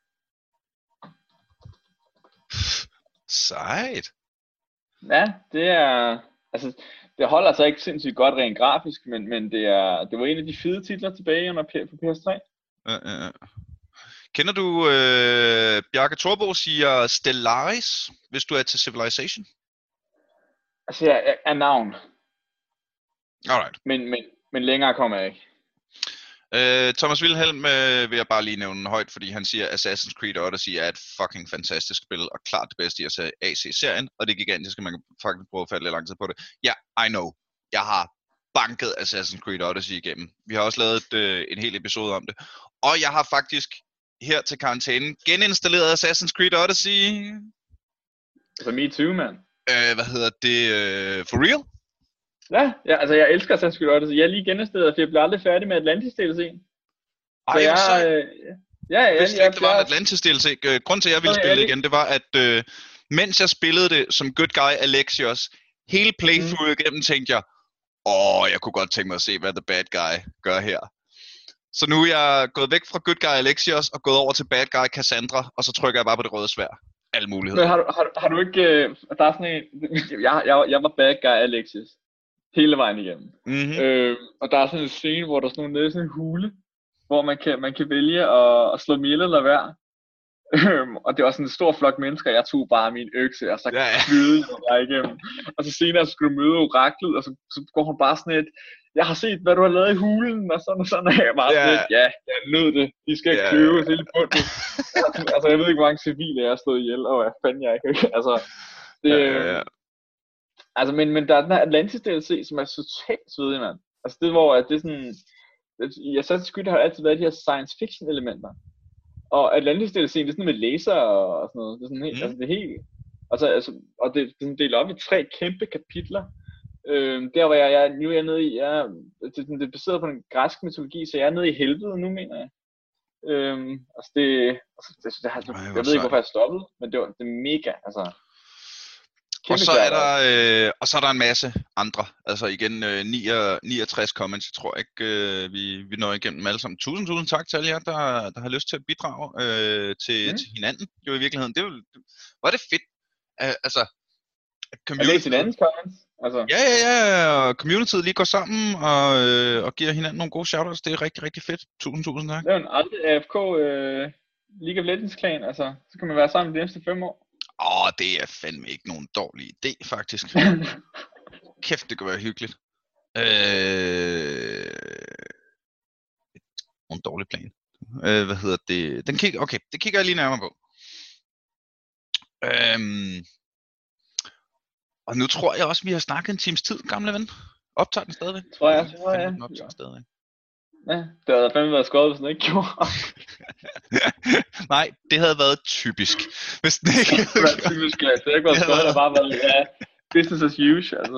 Sejt. Ja, det er, altså, det holder altså ikke sindssygt godt rent grafisk, men, men det, er, det var en af de fede titler tilbage under P- på P S tre. Ja, ja, ja. Kender du øh, Bjarke Thorbo siger Stellaris, hvis du er til Civilization? Altså, jeg er, er navn, Alright. men, men, men længere kommer jeg ikke. Øh, Thomas Wilhelm øh, vil jeg bare lige nævne højt, fordi han siger, at Assassin's Creed Odyssey er et fucking fantastisk spil, og klart det bedste i A C-serien, og det er gigantisk, at man kan faktisk prøve at falde lidt lang tid på det. Ja, yeah, I know. Jeg har banket Assassin's Creed Odyssey igennem. Vi har også lavet et, øh, en hel episode om det. Og jeg har faktisk her til karantænen geninstalleret Assassin's Creed Odyssey. Altså, me too, man. Øh, hvad hedder det? Øh, for real? Ja, ja, altså jeg elsker Assassin's Creed Odyssey. Jeg er lige genindstedet, for jeg blev aldrig færdig med Atlantis D L C. Ej, jeg, jeg, øh, ja, ja, jeg vidste jeg, ikke, det var en jeg, Atlantis D L C. Grunden til, at jeg ville Nå, spille ja, det igen, det var, at øh, mens jeg spillede det som good guy Alexios, hele playthrough mm. igennem, tænkte jeg, åh, jeg kunne godt tænke mig at se, hvad the bad guy gør her. Så nu er jeg gået væk fra good guy Alexios og gået over til bad guy Cassandra, og så trykker jeg bare på det røde sværd. Alle muligheder. Men har, du, har, har du ikke, øh, der er sådan en, jeg, jeg, jeg var bad guy Alexios. Hele vejen igennem. Mm-hmm. Øh, og der er sådan en scene, hvor der er sådan nogle nede i sådan en hule, hvor man kan, man kan vælge at, at slå mig ihjel eller være. Og det var sådan en stor flok mennesker, jeg tog bare min økse, og så ja, ja. flyede jeg bare igennem. Og så senere så skulle du møde oraklet, og så, så går hun bare sådan et, jeg har set, hvad du har lavet i hulen, og sådan og sådan, og jeg bare yeah. lidt, ja, jeg nød det, de skal yeah. kløve hele bundet. Altså, jeg ved ikke, hvor mange civile jeg har slået ihjel, og hvad fanden jeg ikke, altså, det, ja, ja, ja. Altså, men, men der er den her Atlantis D L C, som er totalt svedig, mand. Altså, det hvor, at det er sådan, i Assassin's Creed har altid været de her science fiction elementer, og Atlantis D L C, det er sådan med laser og sådan noget, det er sådan helt, mm. altså, det er helt, altså, altså og det, det er delt op i tre kæmpe kapitler. Øhm, der hvor jeg, jeg nu er jeg nede i, jeg, det, det er baseret på den græske mytologi, så jeg er nede i helvede nu, mener jeg. Øhm, altså det, altså det, det, det jeg, jeg ved ikke hvorfor jeg stoppede, men det var det er mega, altså. Og så er der, øh, og så er der en masse andre, altså igen øh, niogtres comments, jeg tror ikke øh, vi vi når igennem dem alle sammen. Tusind tusind tak til alle jer, der der har lyst til at bidrage øh, til mm. til hinanden. Jo i virkeligheden, det er jo, hvor er det fedt, uh, altså. Community. Jeg hinandens comments. Altså. Ja, ja, ja, og communityet lige går sammen og, øh, og giver hinanden nogle gode shoutouts. Det er rigtig, rigtig fedt. Tusind, tusind tak. Det er jo en aldrig A F K øh, League of Legends klan, altså. Så kan man være sammen de næste fem år. Åh, det er fandme ikke nogen dårlig idé, faktisk. Kæft, det kan være hyggeligt. Øh... En dårlig plan. Øh, hvad hedder det? Den kigger, okay, det kigger jeg lige nærmere på. Øhm... Og nu tror jeg også, vi har snakket en times tid, gamle ven. Optager den stadigvæk? Tror jeg, tror jeg. Den optager ja. stadigvæk. Ja, det havde fandme været skåret, hvis den ikke gjorde. Nej, det havde været typisk. Hvis den ikke havde været typisk, ja. Det havde ikke været skåret, der bare været, ja, business as usual, altså.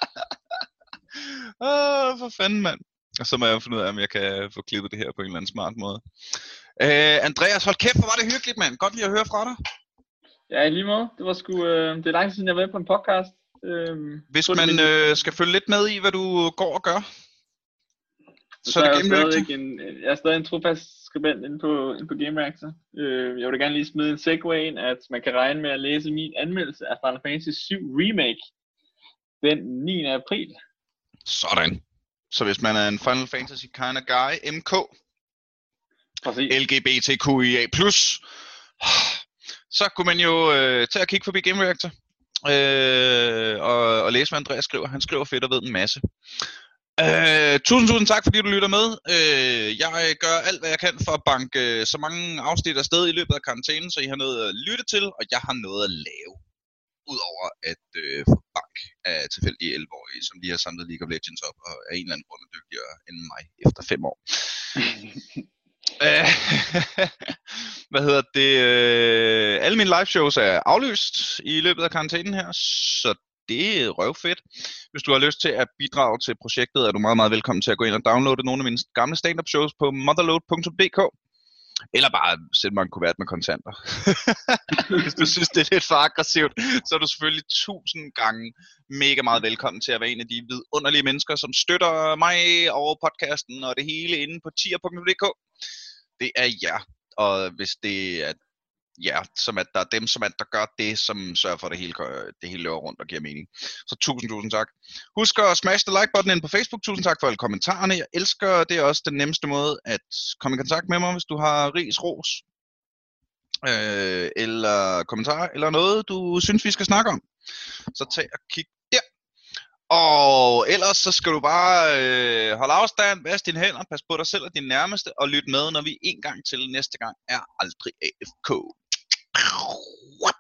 Åh, for fanden, mand. Og så må jeg finde ud af, om jeg kan få klippet det her på en eller anden smart måde. Øh, Andreas, hold kæft, hvor var det hyggeligt, mand. Godt lige at høre fra dig. Ja, i lige måde. Det var sgu, øh, det er lang tid siden, jeg var med på en podcast. Øh, Hvis man øh, skal følge lidt med i, hvad du går og gør, så, så er det Game en, jeg er stadig en trofast skribent inde på, inde på Game Reactor. Øh, jeg vil da gerne lige smide en segue ind, at man kan regne med at læse min anmeldelse af Final Fantasy syv Remake den niende april. Sådan. Så hvis man er en Final Fantasy kind of guy, M K, Præcis. L G B T Q I A plus, så kunne man jo øh, tage og kigge forbi Game Reactor øh, og, og læse, hvad Andreas skriver. Han skriver fedt og ved en masse. Øh, tusind, tusind tak, fordi du lytter med. Øh, jeg gør alt, hvad jeg kan for at banke så mange afsnit afsted i løbet af karantænen, så I har noget at lytte til, og jeg har noget at lave. Udover at øh, få bank af tilfældige elleve-årige, som lige har samlet League of Legends op, og er en eller anden grund er dygtigere end mig efter fem år. Hvad hedder det? Øh, alle mine live shows er aflyst i løbet af karantænen her, så det er røvfedt. Hvis du har lyst til at bidrage til projektet, er du meget, meget velkommen til at gå ind og downloade nogle af mine gamle stand-up shows på motherload punktum d k. Eller bare sætte mig en kuvert med kontanter. Hvis du synes, det er lidt for aggressivt, så er du selvfølgelig tusind gange mega meget velkommen til at være en af de vidunderlige mennesker, som støtter mig over podcasten og det hele inde på tier punktum d k. Det er jer, og hvis det er ja, som at der er dem, som at der gør det, som sørger for, at det hele, det hele løber rundt og giver mening. Så tusind, tusind tak. Husk at smash the like-button ind på Facebook. Tusind tak for alle kommentarerne. Jeg elsker, det er også den nemmeste måde at komme i kontakt med mig, hvis du har ris, ros, øh, eller kommentarer, eller noget, du synes, vi skal snakke om. Så tag og kig der. Og ellers så skal du bare øh, holde afstand, vask dine hænder, pas på dig selv og din nærmeste, og lyt med, når vi en gang til næste gang er aldrig A F K. What?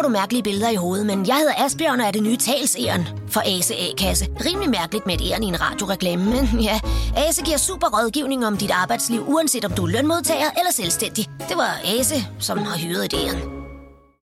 du mærkelige billeder i hovedet, men jeg hedder Asbjørn og er det nye talsæren for Ase A-kasse. Rimelig mærkeligt med et æren i en radioreklame, men ja, Ase giver super rådgivning om dit arbejdsliv, uanset om du er lønmodtager eller selvstændig. Det var Ase, som har hyret et æren.